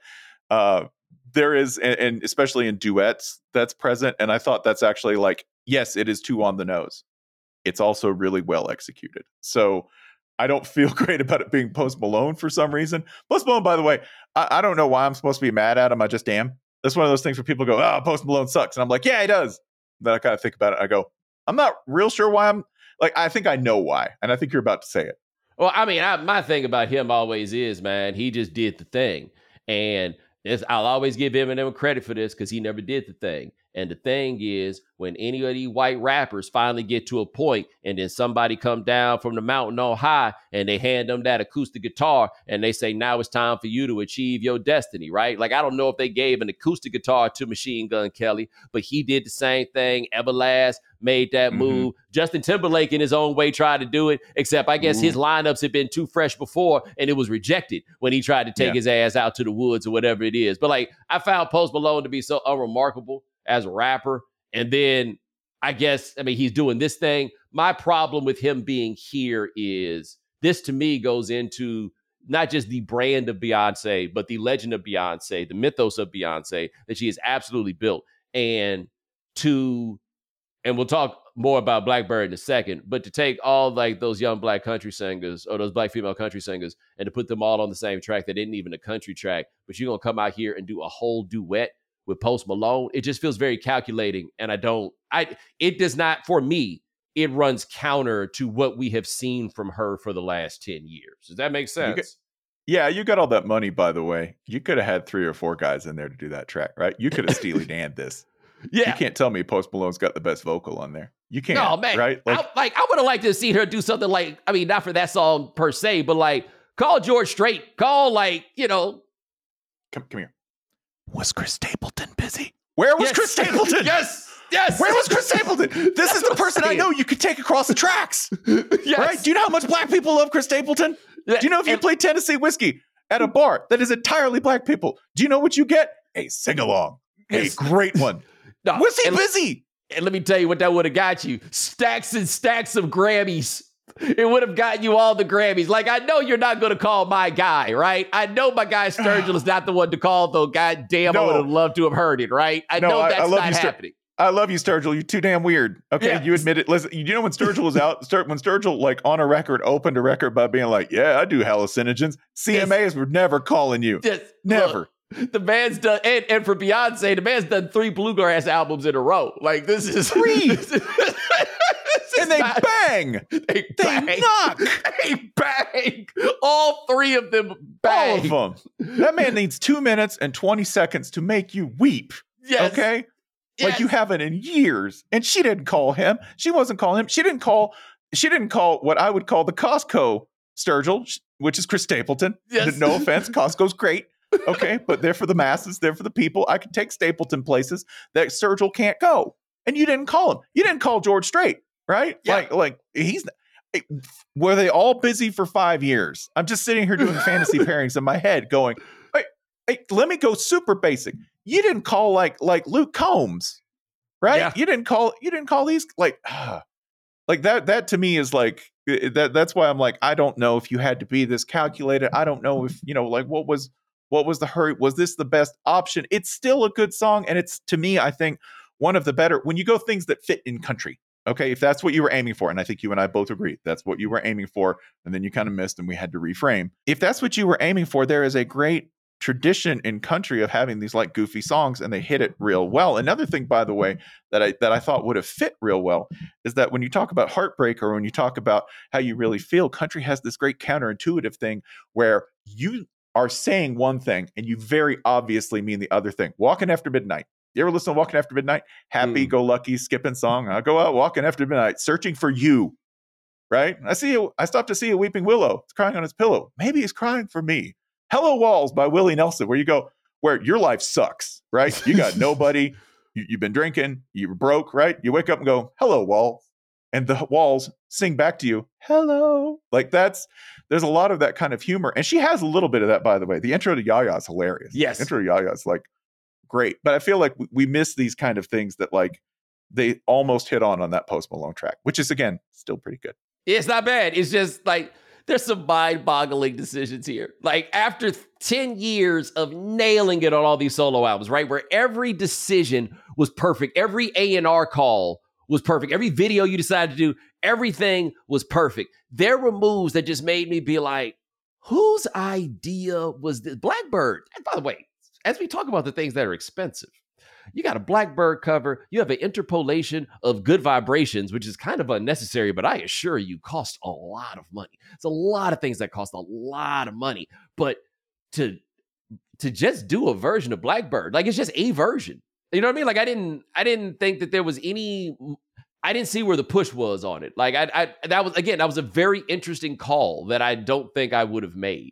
There is, and especially in duets, that's present. And I thought that's actually yes, it is too on the nose. It's also really well executed. So I don't feel great about it being Post Malone for some reason. Post Malone, by the way, I don't know why I'm supposed to be mad at him. I just am. That's one of those things where people go, oh, Post Malone sucks. And I'm like, yeah, he does. Then I kind of think about it. I go, I'm not real sure why I'm I think I know why. And I think you're about to say it. Well, my thing about him always is, man, he just did the thing. And I'll always give Eminem credit for this because he never did the thing. And the thing is, when any of these white rappers finally get to a point and then somebody come down from the mountain on high and they hand them that acoustic guitar and they say, now it's time for you to achieve your destiny, right? I don't know if they gave an acoustic guitar to Machine Gun Kelly, but he did the same thing. Everlast made that move. Justin Timberlake in his own way tried to do it, except I guess his lineups had been too fresh before and it was rejected when he tried to take his ass out to the woods or whatever it is. But I found Post Malone to be so unremarkable as a rapper. And then he's doing this thing. My problem with him being here is this, to me, goes into not just the brand of Beyonce, but the legend of Beyonce, the mythos of Beyonce that she has absolutely built. And we'll talk more about Blackbird in a second, but to take all those young black country singers or those black female country singers and to put them all on the same track that isn't even a country track, but you're going to come out here and do a whole duet with Post Malone, it just feels very calculating. And it does not, for me, it runs counter to what we have seen from her for the last 10 years. Does that make sense? You got all that money, by the way. You could have had 3 or 4 guys in there to do that track, right? You could have Steely Dan'd this. Yeah. You can't tell me Post Malone's got the best vocal on there. You can't. No, man. Right? I would have liked to see her do something not for that song per se, but call George Strait. Call Come here. Was Chris Stapleton busy? Where was Chris Stapleton? Yes. Where was Chris Stapleton? This is the person I know you could take across the tracks. Yes. Right? Do you know how much black people love Chris Stapleton? Do you know if you play Tennessee whiskey at a bar that is entirely black people, do you know what you get? A sing-along. A great one. No, Was he busy? And let me tell you what that would have got you. Stacks and stacks of Grammys. It would have gotten you all the Grammys. Like, I know you're not going to call my guy, right? I know my guy Sturgill is not the one to call, though. God damn, I would have loved to have heard it, right? I know that's not happening. I love you, Sturgill. You're too damn weird. Okay, yeah. You admit it. Listen, you know when Sturgill was out, when Sturgill like on a record opened a record by being like, "Yeah, I do hallucinogens." CMAs were never calling you. Never. Look, the man's done, and for Beyonce, the man's done 3 bluegrass albums in a row. Like this is 3. And they bang. They knock. They bang. All 3 of them bang. All of them. That man needs 2 minutes and 20 seconds to make you weep. Yes. Okay. Yes. Like you haven't in years. And she didn't call him. She wasn't calling him. She didn't call what I would call the Costco Sturgill, which is Chris Stapleton. Yes. No offense. Costco's great. Okay. But they're for the masses. They're for the people. I can take Stapleton places that Sturgill can't go. And you didn't call him. You didn't call George Strait, right? Yeah. Like were they all busy for 5 years? I'm just sitting here doing fantasy pairings in my head going, hey, let me go super basic. You didn't call like Luke Combs, right? Yeah. You didn't call these like that to me is like that's why I'm like, I don't know if you had to be this calculated. I don't know if, like what was the hurry? Was this the best option? It's still a good song. And it's, to me, I think one of the better when you go things that fit in country. Okay. If that's what you were aiming for. And I think you and I both agree that's what you were aiming for. And then you kind of missed and we had to reframe. If that's what you were aiming for, there is a great tradition in country of having these like goofy songs and they hit it real well. Another thing, by the way, that I thought would have fit real well is that when you talk about heartbreak or when you talk about how you really feel, country has this great counterintuitive thing where you are saying one thing and you very obviously mean the other thing. Walking After Midnight. You ever listen to Walking After Midnight? Happy go lucky skipping song. I go out walking after midnight, searching for you. Right? I stopped to see a weeping willow. It's crying on its pillow. Maybe he's crying for me. Hello Walls by Willie Nelson, where you go, where your life sucks, right? You got nobody. You've been drinking. You're broke, right? You wake up and go, hello, Walls. And the walls sing back to you, hello. Like there's a lot of that kind of humor. And she has a little bit of that, by the way. The intro to Yaya is hilarious. Yes. The intro to Yaya is like great. But I feel like we miss these kind of things that like they almost hit on that Post Malone track, which is, again, still pretty good. It's not bad. It's just like, there's some mind-boggling decisions here. Like, after 10 years of nailing it on all these solo albums, right, where every decision was perfect, every A&R call was perfect, every video you decided to do, everything was perfect. There were moves that just made me be like, whose idea was this? Blackbird. And by the way, as we talk about the things that are expensive, you got a Blackbird cover. You have an interpolation of Good Vibrations, which is kind of unnecessary, but I assure you cost a lot of money. It's a lot of things that cost a lot of money. But to just do a version of Blackbird, like it's just a version. You know what I mean? Like I didn't think that there was any. I didn't see where the push was on it. Like that was a very interesting call that I don't think I would have made.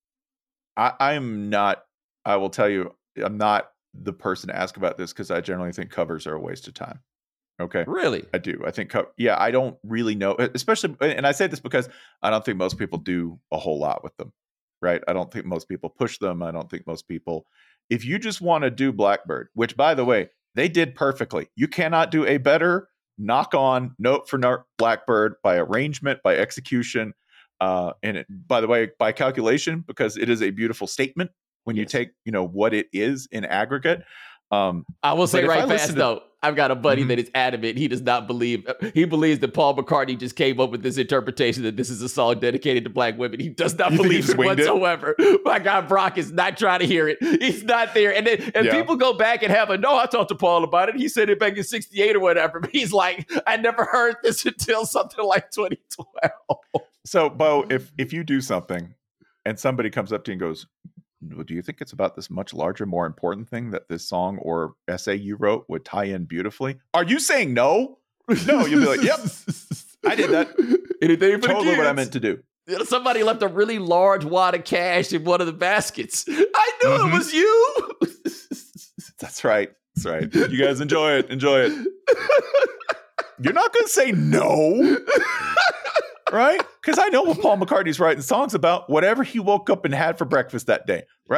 I'm not. I will tell you, I'm not the person to ask about this because I generally think covers are a waste of time. Okay. Really? I do. I think, I don't really know, especially, and I say this because I don't think most people do a whole lot with them, right? I don't think most people push them. I don't think most people, if you just want to do Blackbird, which by the way, they did perfectly. You cannot do a better knock on note for note Blackbird by arrangement, by execution. And it, by the way, by calculation, because it is a beautiful statement. When you take, what it is in aggregate. I will say right fast, though, I've got a buddy that is adamant. He does not believe, he believes that Paul McCartney just came up with this interpretation that this is a song dedicated to Black women. He does not believe it whatsoever. My guy Brock is not trying to hear it. He's not there. And people go back and have I talked to Paul about it. He said it back in 68 or whatever. But he's like, I never heard this until something like 2012. So, Bo, if you do something and somebody comes up to you and goes, do you think it's about this much larger, more important thing that this song or essay you wrote would tie in beautifully? Are you saying no? No, you'll be like, yep, I did that. Anything for totally what I meant to do. Somebody left a really large wad of cash in one of the baskets. I knew it was you. That's right. That's right. You guys enjoy it. Enjoy it. You're not going to say no. Right? Because I know what Paul McCartney's writing songs about, whatever he woke up and had for breakfast that day, right? Yes.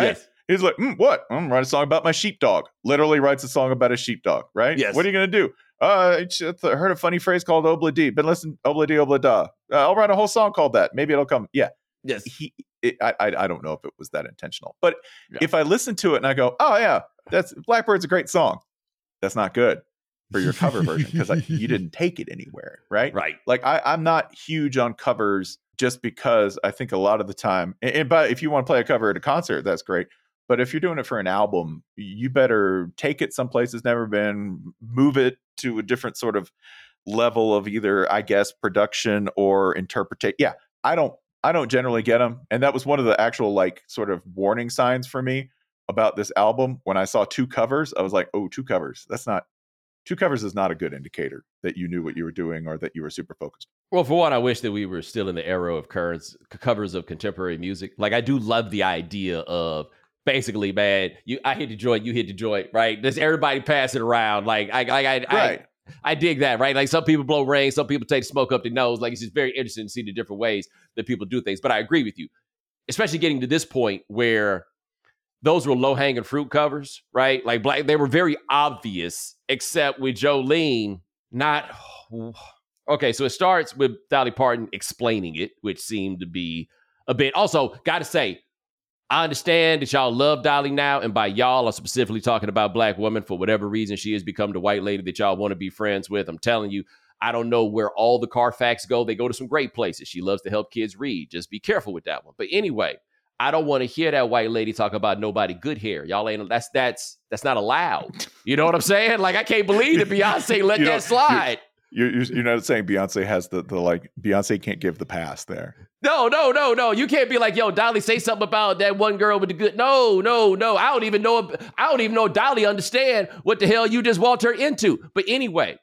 He's like, what? I'm gonna write a song about my sheepdog. Literally writes a song about a sheepdog, right? Yes. What are you gonna do? I heard a funny phrase called obla-dee. Been listening, obla-dee, obla-da. I'll write a whole song called that. Maybe it'll come. Yeah. Yes. I don't know if it was that intentional, but if I listen to it and I go, oh yeah, that's Blackbird's a great song. That's not good for your cover version because you didn't take it anywhere, right? Right. Like I'm not huge on covers just because I think a lot of the time, but if you want to play a cover at a concert, that's great. But if you're doing it for an album, you better take it someplace it's never been, move it to a different sort of level of either, I guess, production or interpretation. Yeah, I don't generally get them. And that was one of the actual like sort of warning signs for me about this album. When I saw 2 covers, I was like, oh, 2 covers. 2 covers is not a good indicator that you knew what you were doing or that you were super focused. Well, for one, I wish that we were still in the era of covers of contemporary music. Like, I do love the idea of basically, man, I hit the joint, you hit the joint, right? Does everybody pass it around? Like, I dig that, right? Like, some people blow rain, some people take smoke up their nose. Like, it's just very interesting to see the different ways that people do things. But I agree with you, especially getting to this point where those were low-hanging fruit covers, right? Like, they were very obvious, except with Jolene, not... Okay, so it starts with Dolly Parton explaining it, which seemed to be a bit... Also, gotta say, I understand that y'all love Dolly now, and by y'all, I'm specifically talking about Black women. For whatever reason, she has become the white lady that y'all want to be friends with. I'm telling you, I don't know where all the Carfax go. They go to some great places. She loves to help kids read. Just be careful with that one. But anyway, I don't want to hear that white lady talk about nobody good hair. Y'all ain't, that's not allowed. You know what I'm saying? Like, I can't believe that Beyonce let that slide. You're not saying Beyonce has the like, Beyonce can't give the pass there. No. You can't be like, yo, Dolly, say something about that one girl with the good. No. I don't even know Dolly understand what the hell you just walked her into. But anyway,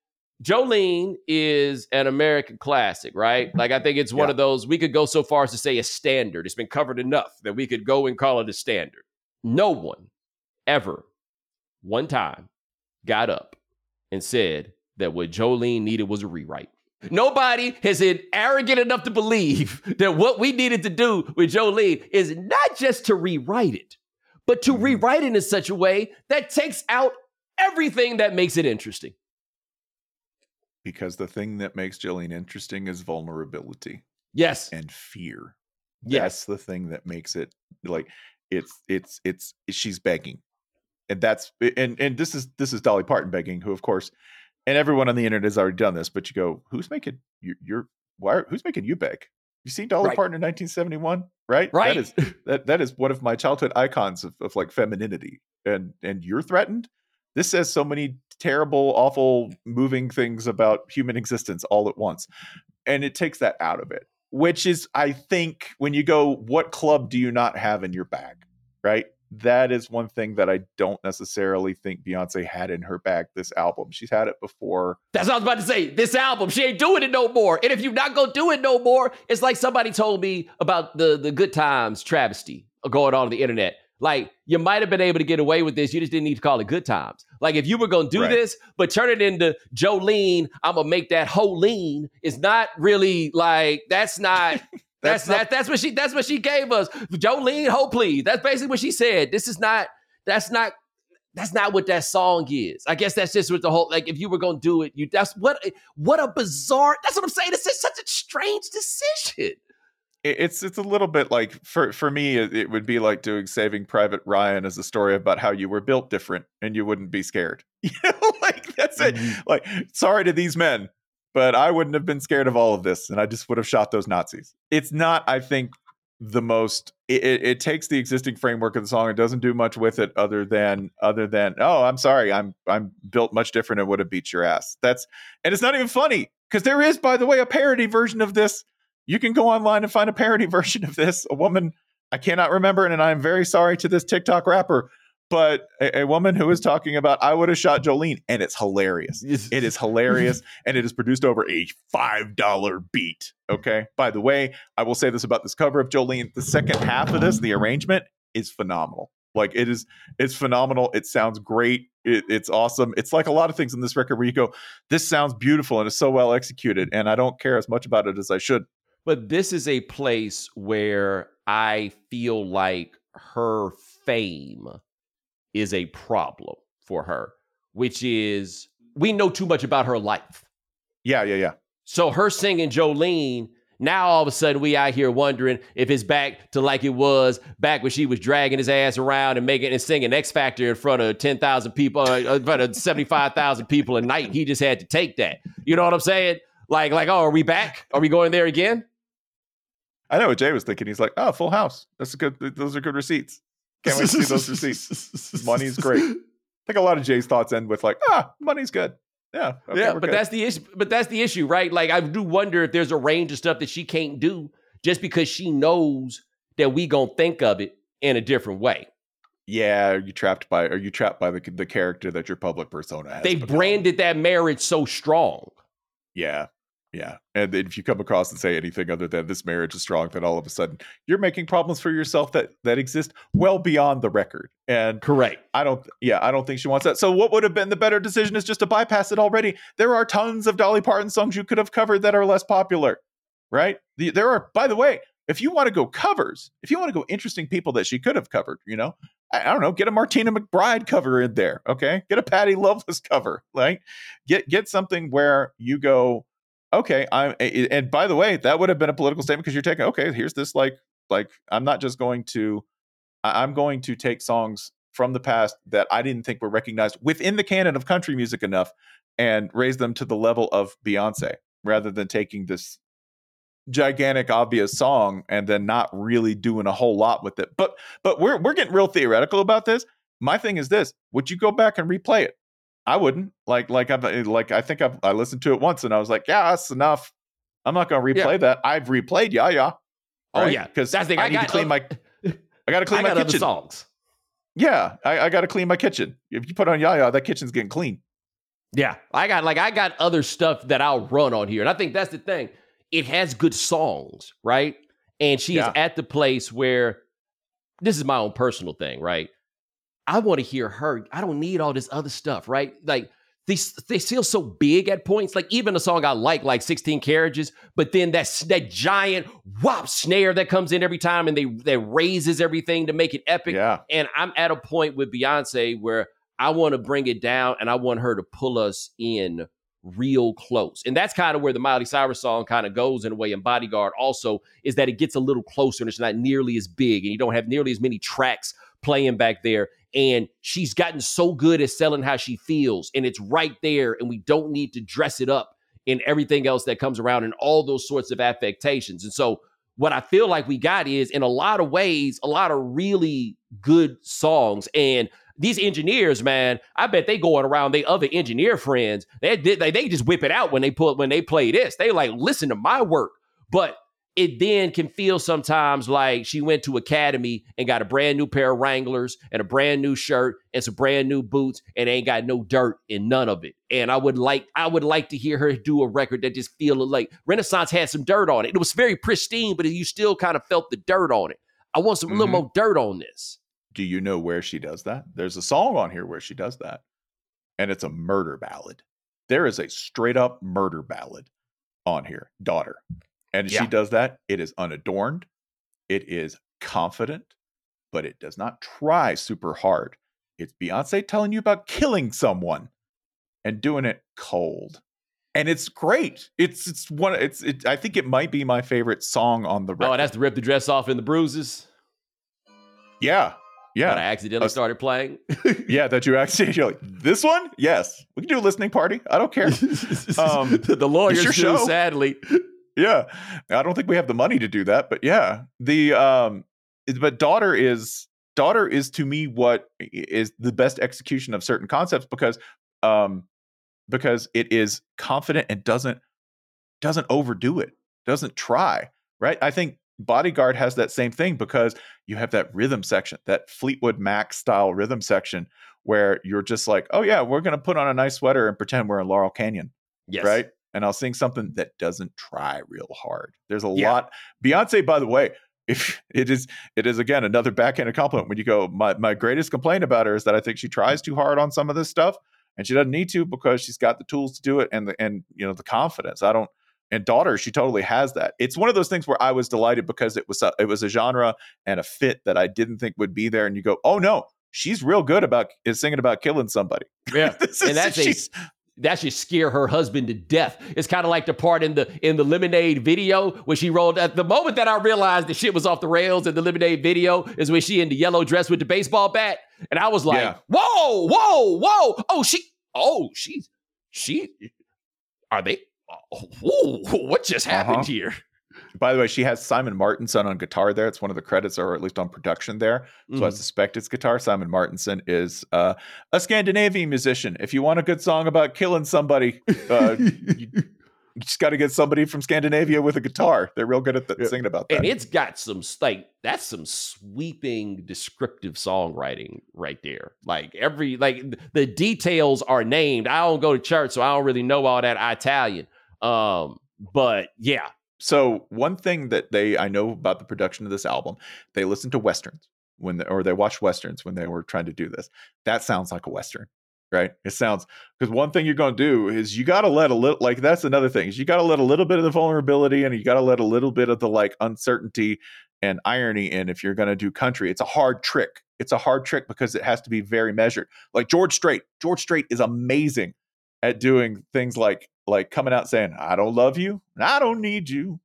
Jolene is an American classic, right? Like, I think it's one of those, we could go so far as to say a standard. It's been covered enough that we could go and call it a standard. No one ever, one time, got up and said that what Jolene needed was a rewrite. Nobody has been arrogant enough to believe that what we needed to do with Jolene is not just to rewrite it, but to rewrite it in such a way that takes out everything that makes it interesting. Because the thing that makes Jolene interesting is vulnerability. Yes. And fear. Yes. That's the thing that makes it like it's she's begging. And that's and this is Dolly Parton begging, who of course, and everyone on the internet has already done this, but you go, who's making who's making you beg? You see Dolly Parton in 1971, right? Right. That is one of my childhood icons of like femininity. And you're threatened. This says so many terrible, awful, moving things about human existence all at once. And it takes that out of it, which is, I think, when you go, what club do you not have in your bag, right? That is one thing that I don't necessarily think Beyonce had in her bag this album. She's had it before. That's what I was about to say. This album, she ain't doing it no more. And if you're not going to do it no more, it's like somebody told me about the Good Times travesty going on the internet. Like, you might have been able to get away with this. You just didn't need to call it Good Times. Like, if you were going to do this, but turn it into Jolene, I'm going to make that whole lean, is not really like, that's not... That's what she gave us. Jolene, ho please. That's basically what she said. That's not what that song is. I guess that's just what the whole, like, if you were gonna do it, that's what a bizarre, that's what I'm saying. It's just such a strange decision. It's a little bit like, for me, it would be like doing Saving Private Ryan as a story about how you were built different and you wouldn't be scared. You know, like, that's it. Like, sorry to these men, but I wouldn't have been scared of all of this, and I just would have shot those Nazis. It's not, I think, the most. It takes the existing framework of the song and doesn't do much with it, other than oh, I'm sorry, I'm built much different and would have beat your ass. And it's not even funny, because there is, by the way, a parody version of this. You can go online and find a parody version of this. A woman, I cannot remember, and I'm very sorry to this TikTok rapper, but a woman who is talking about, I would have shot Jolene, and it's hilarious. It is hilarious, and it is produced over a $5 beat. Okay. By the way, I will say this about this cover of Jolene: the second half of this, the arrangement is phenomenal. Like, it's phenomenal. It sounds great. It's awesome. It's like a lot of things in this record where you go, this sounds beautiful and it's so well executed, and I don't care as much about it as I should. But this is a place where I feel like her fame is a problem for her, which is we know too much about her life. Yeah. So her singing Jolene, now all of a sudden we out here wondering if it's back to like it was back when she was dragging his ass around and making and singing X Factor in front of 10,000 people, in front of 75,000 people a night. He just had to take that. You know what I'm saying? Like, oh, are we back? Are we going there again? I know what Jay was thinking. He's like, oh, Full House. Those are good receipts. Can't wait to see those receipts. Money's great. I think a lot of Jay's thoughts end with like, money's good. Yeah. Okay, yeah, but that's the issue. But that's the issue, right? Like, I do wonder if there's a range of stuff that she can't do just because she knows that we gonna think of it in a different way. Yeah, are you trapped by the character that your public persona has? They branded that marriage so strong. Yeah. And if you come across and say anything other than this marriage is strong, then all of a sudden you're making problems for yourself that exist well beyond the record. And correct. I don't think she wants that. So what would have been the better decision is just to bypass it already. There are tons of Dolly Parton songs you could have covered that are less popular, right? There are, by the way, if you want to go covers, if you want to go interesting people that she could have covered, I don't know, get a Martina McBride cover in there, okay? Get a Patty Loveless cover, like get something where you go, okay, and by the way, that would have been a political statement because you're taking, okay, here's this like I'm going to take songs from the past that I didn't think were recognized within the canon of country music enough and raise them to the level of Beyonce rather than taking this gigantic obvious song and then not really doing a whole lot with it. But we're getting real theoretical about this. My thing is this: would you go back and replay it? I wouldn't. I think I listened to it once and I was like, yeah, that's enough. I'm not going to replay that. I've replayed Yeah. Right? Oh yeah, because I got to clean my kitchen. Songs. Yeah, I got to clean my kitchen. If you put on Yeah, that kitchen's getting clean. Yeah, I got other stuff that I'll run on here, and I think that's the thing. It has good songs, right? And she is at the place where this is my own personal thing, right? I want to hear her. I don't need all this other stuff, right? Like they feel so big at points. Like even a song I like 16 Carriages, but then that giant whop snare that comes in every time and that raises everything to make it epic. Yeah. And I'm at a point with Beyonce where I want to bring it down and I want her to pull us in real close. And that's kind of where the Miley Cyrus song kind of goes in a way. And Bodyguard also is that it gets a little closer and it's not nearly as big and you don't have nearly as many tracks playing back there. And she's gotten so good at selling how she feels and it's right there and we don't need to dress it up in everything else that comes around and all those sorts of affectations. And so what I feel like we got is in a lot of ways, a lot of really good songs. And these engineers, man, I bet they going around their other engineer friends. They just whip it out when they play this. They like, listen to my work. But it then can feel sometimes like she went to Academy and got a brand new pair of Wranglers and a brand new shirt and some brand new boots and ain't got no dirt in none of it. And I would like to hear her do a record that just feel like Renaissance had some dirt on it. It was very pristine, but you still kind of felt the dirt on it. I want some little more dirt on this. Do you know where she does that? There's a song on here where she does that. And it's a murder ballad. There is a straight up murder ballad on here, Daughter. And she does that. It is unadorned. It is confident, but it does not try super hard. It's Beyonce telling you about killing someone and doing it cold. And it's great. I think it might be my favorite song on the record. Oh, that's the Rip the Dress Off in the Bruises. Yeah. That I accidentally started playing. Yeah, that you actually, you're like, this one? Yes. We can do a listening party. I don't care. The lawyers do, show. Sadly. Yeah. I don't think we have the money to do that, but yeah. But Daughter is to me what is the best execution of certain concepts because it is confident and doesn't overdo it. Doesn't try, right? I think Bodyguard has that same thing because you have that rhythm section, that Fleetwood Mac style rhythm section where you're just like, oh yeah, we're going to put on a nice sweater and pretend we're in Laurel Canyon. Yes. Right. And I'll sing something that doesn't try real hard. There's a lot. Beyonce, by the way, if it is again, another backhanded compliment when you go, my greatest complaint about her is that I think she tries too hard on some of this stuff and she doesn't need to because she's got the tools to do it and the confidence. I don't And Daughter, she totally has that. It's one of those things where I was delighted because it was a genre and a fit that I didn't think would be there. And you go, oh no, she's real good about is singing about killing somebody. Yeah, and that should scare her husband to death. It's kind of like the part in the Lemonade video where she rolled. At the moment that I realized the shit was off the rails in the Lemonade video is when she in the yellow dress with the baseball bat, and I was like, whoa, whoa, whoa! She. Are they? Oh, what just happened here? By the way, she has Simon Martinson on guitar there. It's one of the credits, or at least on production there. So I suspect it's guitar. Simon Martinson is a Scandinavian musician. If you want a good song about killing somebody, you just got to get somebody from Scandinavia with a guitar. They're real good at singing about that. And it's got some that's some sweeping descriptive songwriting right there. Like the details are named. I don't go to church, so I don't really know all that Italian. But yeah. So one thing that I know about the production of this album, they listened to Westerns or they watched Westerns when they were trying to do this. That sounds like a Western, right? It sounds, because one thing you're going to do is you got to let a little, like, that's another thing is you got to let a little bit of the vulnerability and you got to let a little bit of the like uncertainty and irony in if you're going to do country. It's a hard trick. It's a hard trick because it has to be very measured. Like George Strait is amazing at doing things like coming out saying, I don't love you and I don't need you.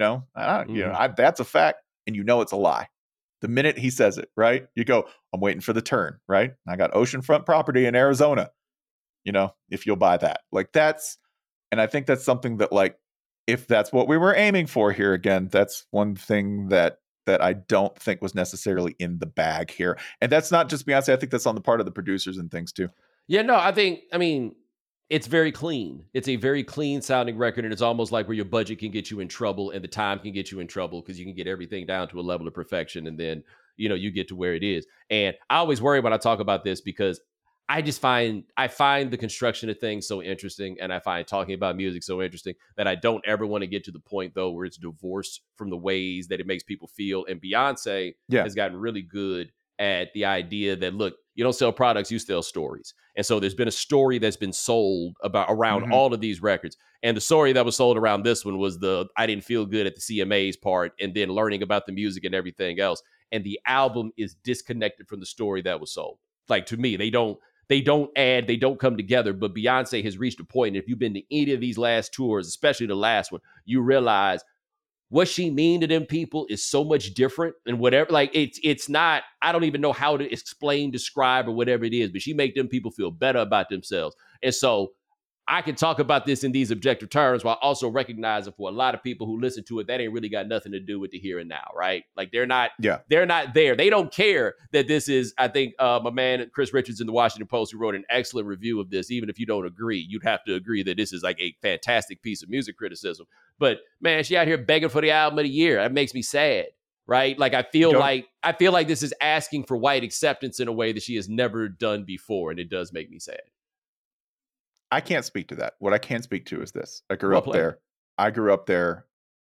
That's a fact. And it's a lie. The minute he says it, right? You go, I'm waiting for the turn, right? I got oceanfront property in Arizona, if you'll buy that. Like and I think that's something that like, if that's what we were aiming for here, again, that's one thing that I don't think was necessarily in the bag here. And that's not just Beyonce. I think that's on the part of the producers and things too. Yeah, no, it's very clean. It's a very clean sounding record. And it's almost like where your budget can get you in trouble and the time can get you in trouble because you can get everything down to a level of perfection. And then, you get to where it is. And I always worry when I talk about this because I find the construction of things so interesting. And I find talking about music so interesting that I don't ever want to get to the point though, where it's divorced from the ways that it makes people feel. And Beyonce has gotten really good at the idea that, look, you don't sell products, you sell stories. And so there's been a story that's been sold around all of these records. And the story that was sold around this one was I didn't feel good at the CMAs part and then learning about the music and everything else. And the album is disconnected from the story that was sold. Like, to me, they don't come together, but Beyonce has reached a point. And if you've been to any of these last tours, especially the last one, you realize what she mean to them people is so much different and whatever. Like it's not, I don't even know how to explain, describe, or whatever it is, but she make them people feel better about themselves. And so I can talk about this in these objective terms while also recognizing for a lot of people who listen to it, that ain't really got nothing to do with the here and now, right? Like they're not there. They don't care that this is, I think my man, Chris Richards in the Washington Post, who wrote an excellent review of this. Even if you don't agree, you'd have to agree that this is like a fantastic piece of music criticism. But man, she out here begging for the album of the year. That makes me sad, right? Like I feel like this is asking for white acceptance in a way that she has never done before. And it does make me sad. I can't speak to that. What I can speak to is this. I grew up there. I grew up there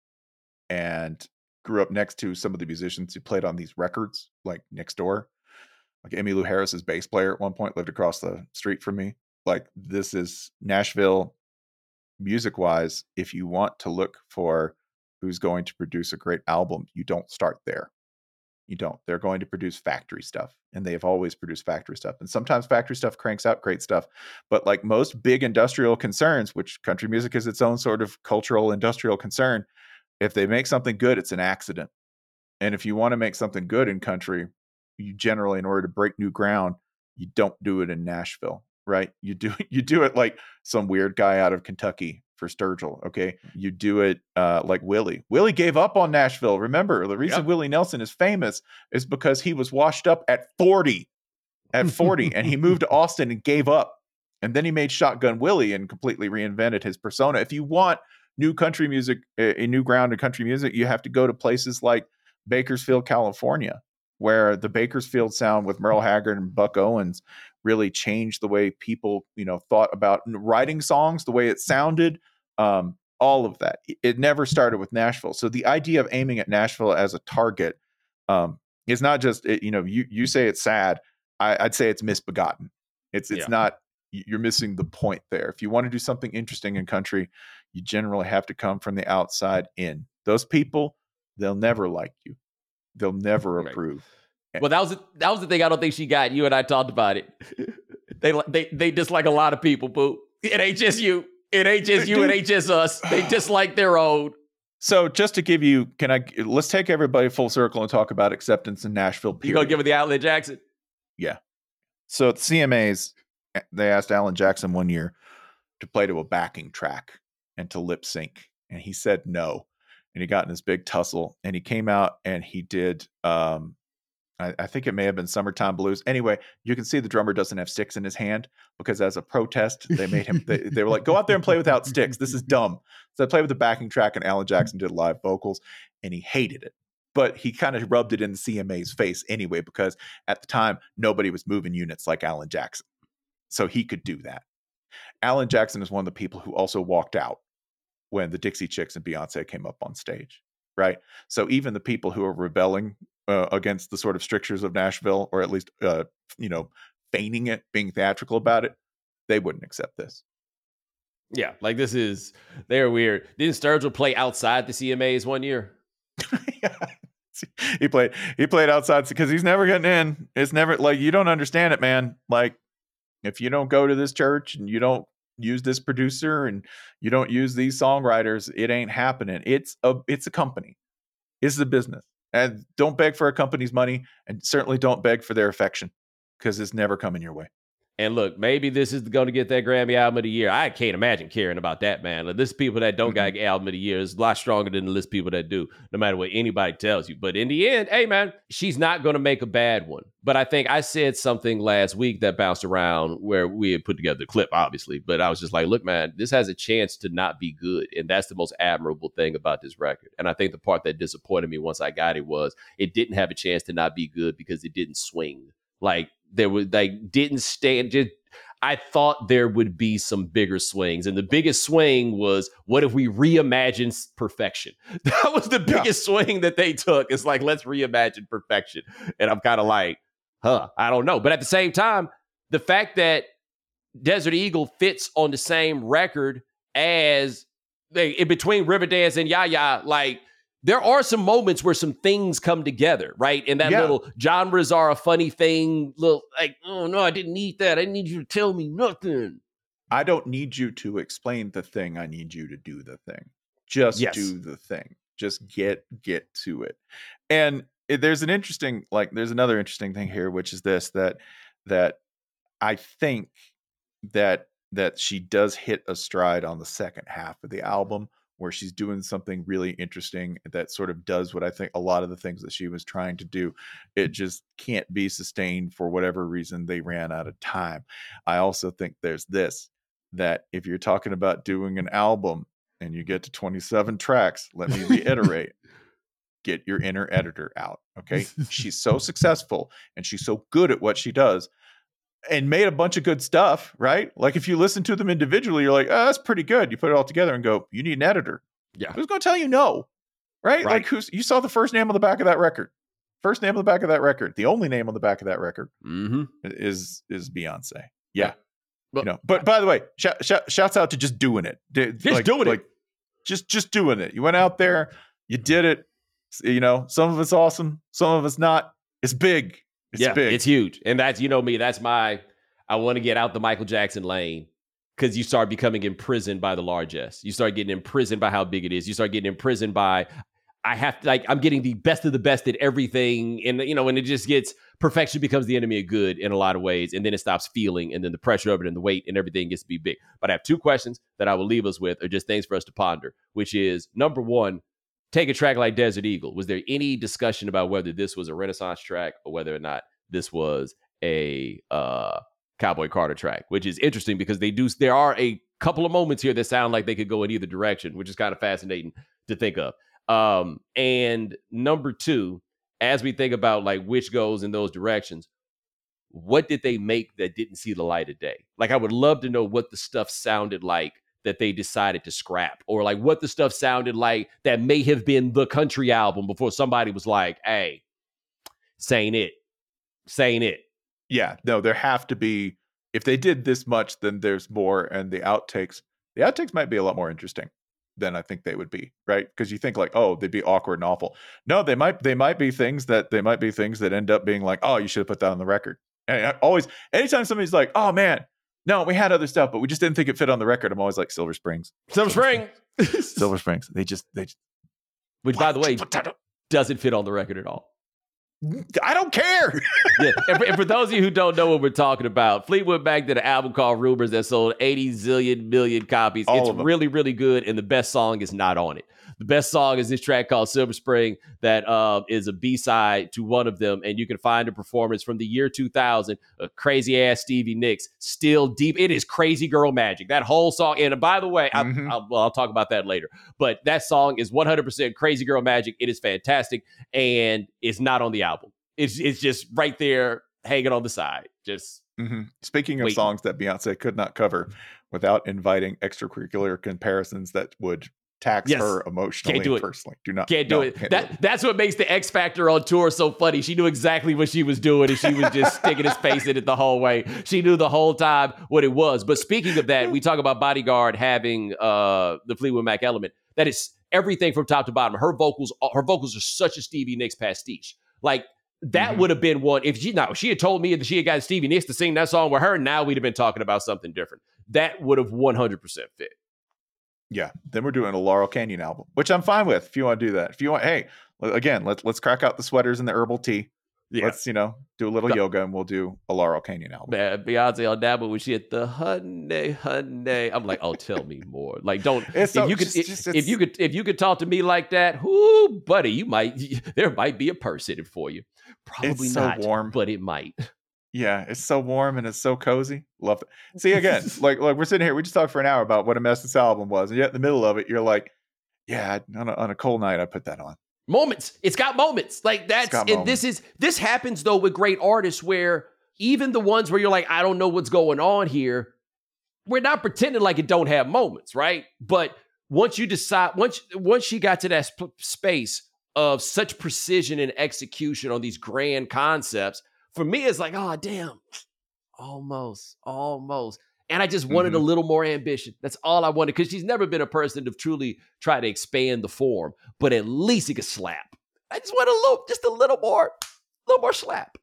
and grew up next to some of the musicians who played on these records, like next door. Like Emmylou Harris's bass player at one point lived across the street from me. Like, this is Nashville music-wise. If you want to look for who's going to produce a great album, you don't start there. You don't. They're going to produce factory stuff, and they have always produced factory stuff. And sometimes factory stuff cranks out great stuff. But like most big industrial concerns, which country music is its own sort of cultural industrial concern, if they make something good, it's an accident. And if you want to make something good in country, you generally, in order to break new ground, you don't do it in Nashville, right? You do it like some weird guy out of Kentucky for Sturgill, okay? You do it like Willie. Willie gave up on Nashville. Remember, the reason Willie Nelson is famous is because he was washed up at 40. And he moved to Austin and gave up. And then he made Shotgun Willie and completely reinvented his persona. If you want new country music, a new ground in country music, you have to go to places like Bakersfield, California, where the Bakersfield sound with Merle Haggard and Buck Owens really changed the way people, thought about writing songs, the way it sounded, all of that. It never started with Nashville. So the idea of aiming at Nashville as a target is not just, you say it's sad. I'd say it's misbegotten. It's not, you're missing the point there. If you want to do something interesting in country, you generally have to come from the outside in. Those people, they'll never like you. They'll never Right. approve. Well, that was the thing. I don't think she got. You and I talked about it. They dislike a lot of people, boo. It ain't just you. It ain't just you. It ain't just us. They dislike their own. So just to give you, let's take everybody full circle and talk about acceptance in Nashville. Period. You gonna give her the Alan Jackson? Yeah. So at CMAs, they asked Alan Jackson one year to play to a backing track and to lip sync, and he said no. And he got in this big tussle, and he came out and he did. I think it may have been Summertime Blues. Anyway, you can see the drummer doesn't have sticks in his hand because as a protest, they made him, they were like, go out there and play without sticks. This is dumb. So I played with the backing track and Alan Jackson did live vocals and he hated it. But he kind of rubbed it in the CMA's face anyway, because at the time, nobody was moving units like Alan Jackson. So he could do that. Alan Jackson is one of the people who also walked out when the Dixie Chicks and Beyonce came up on stage, right? So even the people who are rebelling against the sort of strictures of Nashville, or at least, feigning it, being theatrical about it, they wouldn't accept this. Yeah, like they're weird. Didn't Sturgill play outside the CMAs one year? Yeah. He played outside because he's never getting in. It's never like, you don't understand it, man. Like, if you don't go to this church and you don't use this producer and you don't use these songwriters, it ain't happening. It's a company. It's a business. And don't beg for a company's money, and certainly don't beg for their affection, because it's never coming your way. And look, maybe this is going to get that Grammy Album of the Year. I can't imagine caring about that, man. Like, this people that don't got Album of the Year is a lot stronger than the list of people that do, no matter what anybody tells you. But in the end, hey, man, she's not going to make a bad one. But I think I said something last week that bounced around where we had put together the clip, obviously. But I was just like, look, man, this has a chance to not be good. And that's the most admirable thing about this record. And I think the part that disappointed me once I got it was it didn't have a chance to not be good because it didn't swing. Like, there was didn't stand. I thought there would be some bigger swings, and the biggest swing was, what if we reimagine perfection? That was the biggest swing that they took. It's like, let's reimagine perfection, and I'm kind of like, I don't know. But at the same time, the fact that Desert Eagle fits on the same record as in between Riverdance and Ya-Ya, like, there are some moments where some things come together, right? And that little genres are a funny thing. Little like, oh no, I didn't need that. I didn't need you to tell me nothing. I don't need you to explain the thing. I need you to do the thing. Just do the thing. Just get to it. And there's another interesting thing here, which is this, that I think that she does hit a stride on the second half of the album, where she's doing something really interesting that sort of does what I think a lot of the things that she was trying to do. It just can't be sustained for whatever reason. They ran out of time. I also think there's this, that if you're talking about doing an album and you get to 27 tracks, let me reiterate, get your inner editor out. Okay. She's so successful and she's so good at what she does, and made a bunch of good stuff, right? Like, if you listen to them individually, you're like, oh, that's pretty good. You put it all together and go, you need an editor. Yeah. Who's going to tell you no? Right? Like, you saw the first name on the back of that record. First name on the back of that record. The only name on the back of that record is Beyonce. Yeah. But by the way, shouts out to just doing it. Just doing it. You went out there, you did it. Some of it's awesome. Some of it's not. It's big. It's big. It's huge. And that's, me, that's I want to get out the Michael Jackson lane, because you start becoming imprisoned by the largesse. You start getting imprisoned by how big it is. You start getting imprisoned by, I'm getting the best of the best at everything. And, when it just gets, perfection becomes the enemy of good in a lot of ways. And then it stops feeling. And then the pressure of it and the weight and everything gets to be big. But I have two questions that I will leave us with, or just things for us to ponder, which is, number one, take a track like Desert Eagle. Was there any discussion about whether this was a Renaissance track or whether or not this was a Cowboy Carter track? Which is interesting because there are a couple of moments here that sound like they could go in either direction, which is kind of fascinating to think of. And number two, as we think about like which goes in those directions, what did they make that didn't see the light of day? Like, I would love to know what the stuff sounded like that they decided to scrap, or like what the stuff sounded like that may have been the country album before somebody was like, hey, saying it. Yeah, no, there have to be, if they did this much, then there's more. And the outtakes might be a lot more interesting. than I think they would be, right? Because you think like, oh, they'd be awkward and awful. No, they might be things that end up being like, oh, you should have put that on the record. And anytime somebody's like, oh man, no, we had other stuff, but we just didn't think it fit on the record. I'm always like, Silver Springs. Silver Springs. They just which, by the way, doesn't fit on the record at all. I don't care. Yeah. And for those of you who don't know what we're talking about, Fleetwood Mac did an album called Rumors that sold 80 zillion million copies. It's really, really good, and the best song is not on it. The best song is this track called Silver Spring that is a B-side to one of them, and you can find a performance from the year 2000 of crazy-ass Stevie Nicks, still deep. It is Crazy Girl Magic. That whole song, and by the way, I'll talk about that later, but that song is 100% Crazy Girl Magic. It is fantastic, and it's not on the album. It's just right there hanging on the side. Just Speaking of songs that Beyonce could not cover without inviting extracurricular comparisons that would tax her emotionally and personally. Can't do it. That's what makes the X Factor on tour so funny. She knew exactly what she was doing, and she was just sticking his face in it the whole way. She knew the whole time what it was. But speaking of that, we talk about Bodyguard having the Fleetwood Mac element. That is everything from top to bottom. Her vocals are such a Stevie Nicks pastiche. Like, that would have been one. If she had told me that she had got Stevie Nicks to sing that song with her, now we'd have been talking about something different. That would have 100% fit. Yeah. Then we're doing a Laurel Canyon album, which I'm fine with if you want to do that. If you want, hey, again, let's crack out the sweaters and the herbal tea. Yeah. Let's, do a little yoga, and we'll do a Laurel Canyon album. Man, Beyonce on that, but when she hit the honey, I'm like, oh, tell me more. Like, don't. If you could talk to me like that, whoo, buddy, there might be a purse in it for you. Probably it's not, so warm, but it might. Yeah, it's so warm and it's so cozy. Love it. See, again, like we're sitting here, we just talked for an hour about what a mess this album was, and yet in the middle of it, you're like, yeah, on a cold night, I put that on. Moments. It's got moments. Like this happens though with great artists where even the ones where you're like, I don't know what's going on here. We're not pretending like it don't have moments, right? But once you decide, once she got to that space of such precision and execution on these grand concepts, for me, it's like, oh, damn, almost. And I just wanted a little more ambition. That's all I wanted, because she's never been a person to truly try to expand the form, but at least it could slap. I just want a little more slap.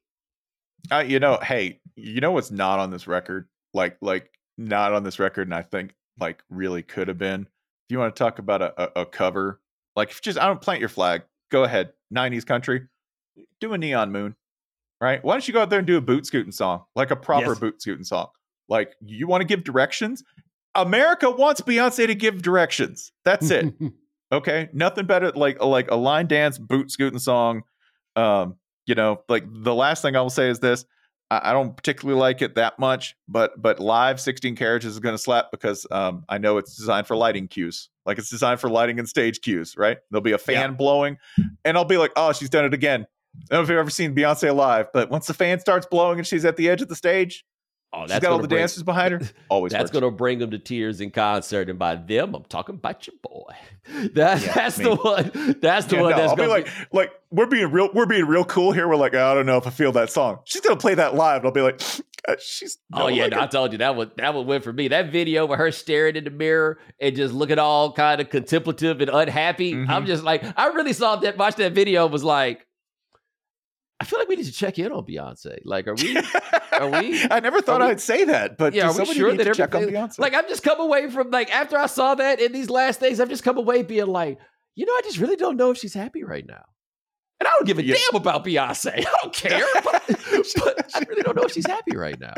Hey, what's not on this record? Like not on this record, and I think like really could have been. If you want to talk about a cover, like if just I don't plant your flag, go ahead. 90s country, do a Neon Moon, right? Why don't you go out there and do a boot scooting song, like a proper boot scooting song? Like, you want to give directions? America wants Beyonce to give directions. That's it. Okay, nothing better like a line dance boot scooting song. Like the last thing I will say is this: I don't particularly like it that much, but live 16 Carriages is going to slap because I know it's designed for lighting cues. Like it's designed for lighting and stage cues, right? There'll be a fan blowing, and I'll be like, oh, she's done it again. I don't know if you've ever seen Beyonce live, but once the fan starts blowing and she's at the edge of the stage, she's got all the dancers behind her. Always that's going to bring them to tears in concert, and by them, I'm talking about your boy. That's the one. That's the one. That's going to be like we're being real cool here. We're like, I don't know if I feel that song. She's going to play that live, and I'll be like, she's. I told you that would win for me. That video with her staring in the mirror and just looking all kind of contemplative and unhappy. I'm just like, I really watched that video. Was like, I feel like we need to check in on Beyonce. Like, are we? I never thought I'd say that, but are we sure that check on Beyonce? Like, I've just come away from after I saw that in these last days, I've just come away being like, I just really don't know if she's happy right now. And I don't give a damn about Beyonce. I don't care, but I really don't know if she's happy right now.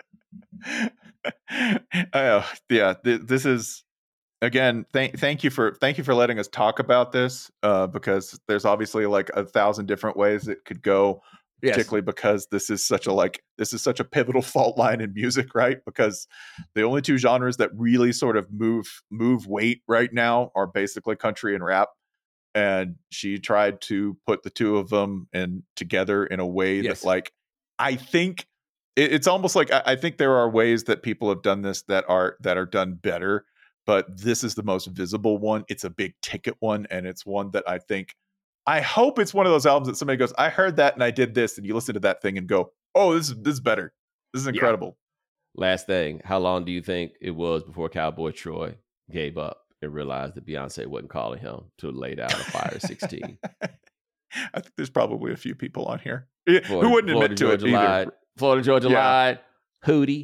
This is. Again, thank you for letting us talk about this because there's obviously like 1,000 different ways it could go, particularly because this is such a pivotal fault line in music, right? Because the only two genres that really sort of move weight right now are basically country and rap, and she tried to put the two of them together in a way that, like, I think it's almost like I think there are ways that people have done this that are done better. But this is the most visible one. It's a big ticket one. And it's one that I hope it's one of those albums that somebody goes, I heard that and I did this. And you listen to that thing and go, oh, this is better. This is incredible. Last thing. How long do you think it was before Cowboy Troy gave up and realized that Beyonce wasn't calling him to lay down a fire 16. I think there's probably a few people on here who wouldn't admit to it either. Florida Georgia lied. Hootie.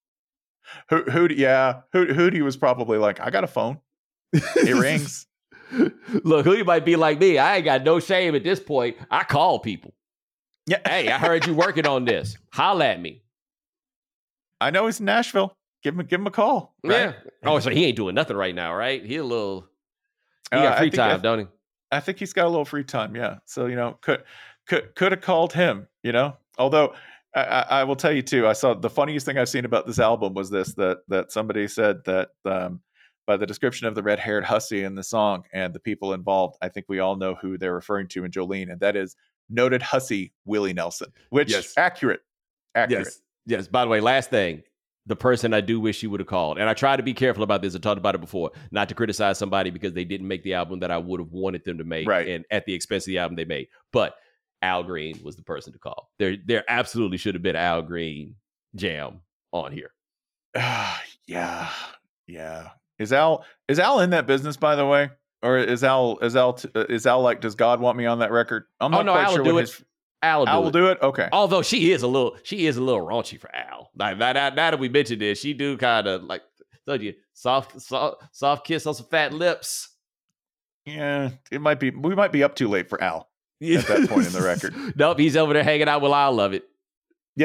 Hootie was probably like, I got a phone. It rings. Look, Hootie might be like me. I ain't got no shame at this point. I call people. Yeah. Hey, I heard you working on this. Holla at me. I know he's in Nashville. Give him a call. Right? Yeah. Oh, so he ain't doing nothing right now, right? He got free time, don't he? I think he's got a little free time. Yeah. So, could have called him, although I will tell you too, I saw the funniest thing I've seen about this album was this, that somebody said that, by the description of the red-haired hussy in the song and the people involved, I think we all know who they're referring to in Jolene, and that is noted hussy Willie Nelson, which accurate. Yes. By the way, last thing, the person I do wish you would have called, and I try to be careful about this. I talked about it before, not to criticize somebody because they didn't make the album that I would have wanted them to make, and at the expense of the album they made. But Al Green was the person to call. There absolutely should have been Al Green jam on here. Yeah. Is Al in that business, by the way? Or is Al like, does God want me on that record? I'm not quite sure what his... Al will do it. Okay. Although she is a little raunchy for Al. Like now that we mentioned this, she do kind of like, told you, soft kiss on some fat lips. Yeah, it might be. We might be up too late for Al at that point in the record. Nope, he's over there hanging out with I'll Love It. Yeah.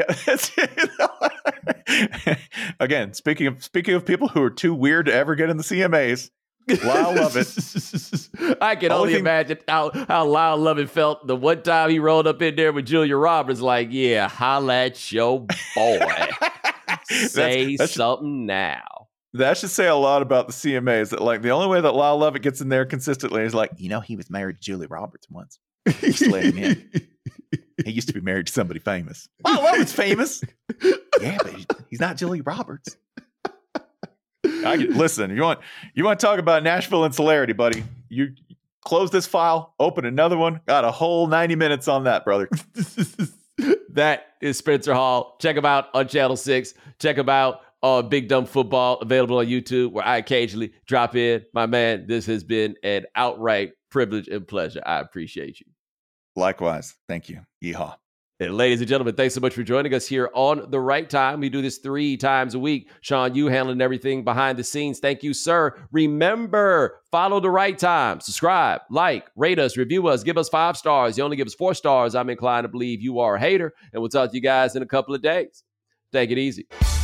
Again, speaking of people who are too weird to ever get in the CMAs. Lyle Lovett. I can only imagine how Lyle Lovett felt the one time he rolled up in there with Julia Roberts, like, yeah, holla at your boy. Say something now. That should say a lot about the CMAs. That like the only way that Lyle Lovett gets in there consistently is like, he was married to Julia Roberts once. Just let him in. He used to be married to somebody famous. Lyle Lovett's famous. Yeah, but he's not Julia Roberts. Listen, you want to talk about Nashville insularity, buddy? You close this file, open another one. Got a whole 90 minutes on that, brother. That is Spencer Hall. Check him out on Channel 6. Check him out on Big Dumb Football, available on YouTube, where I occasionally drop in. My man, this has been an outright privilege and pleasure. I appreciate you. Likewise. Thank you. Yeehaw. And ladies and gentlemen, thanks so much for joining us here on The Right Time. We do this 3 times a week. Sean, you handling everything behind the scenes. Thank you, sir. Remember, follow The Right Time. Subscribe, like, rate us, review us, give us 5 stars. You only give us 4 stars, I'm inclined to believe you are a hater. And we'll talk to you guys in a couple of days. Take it easy.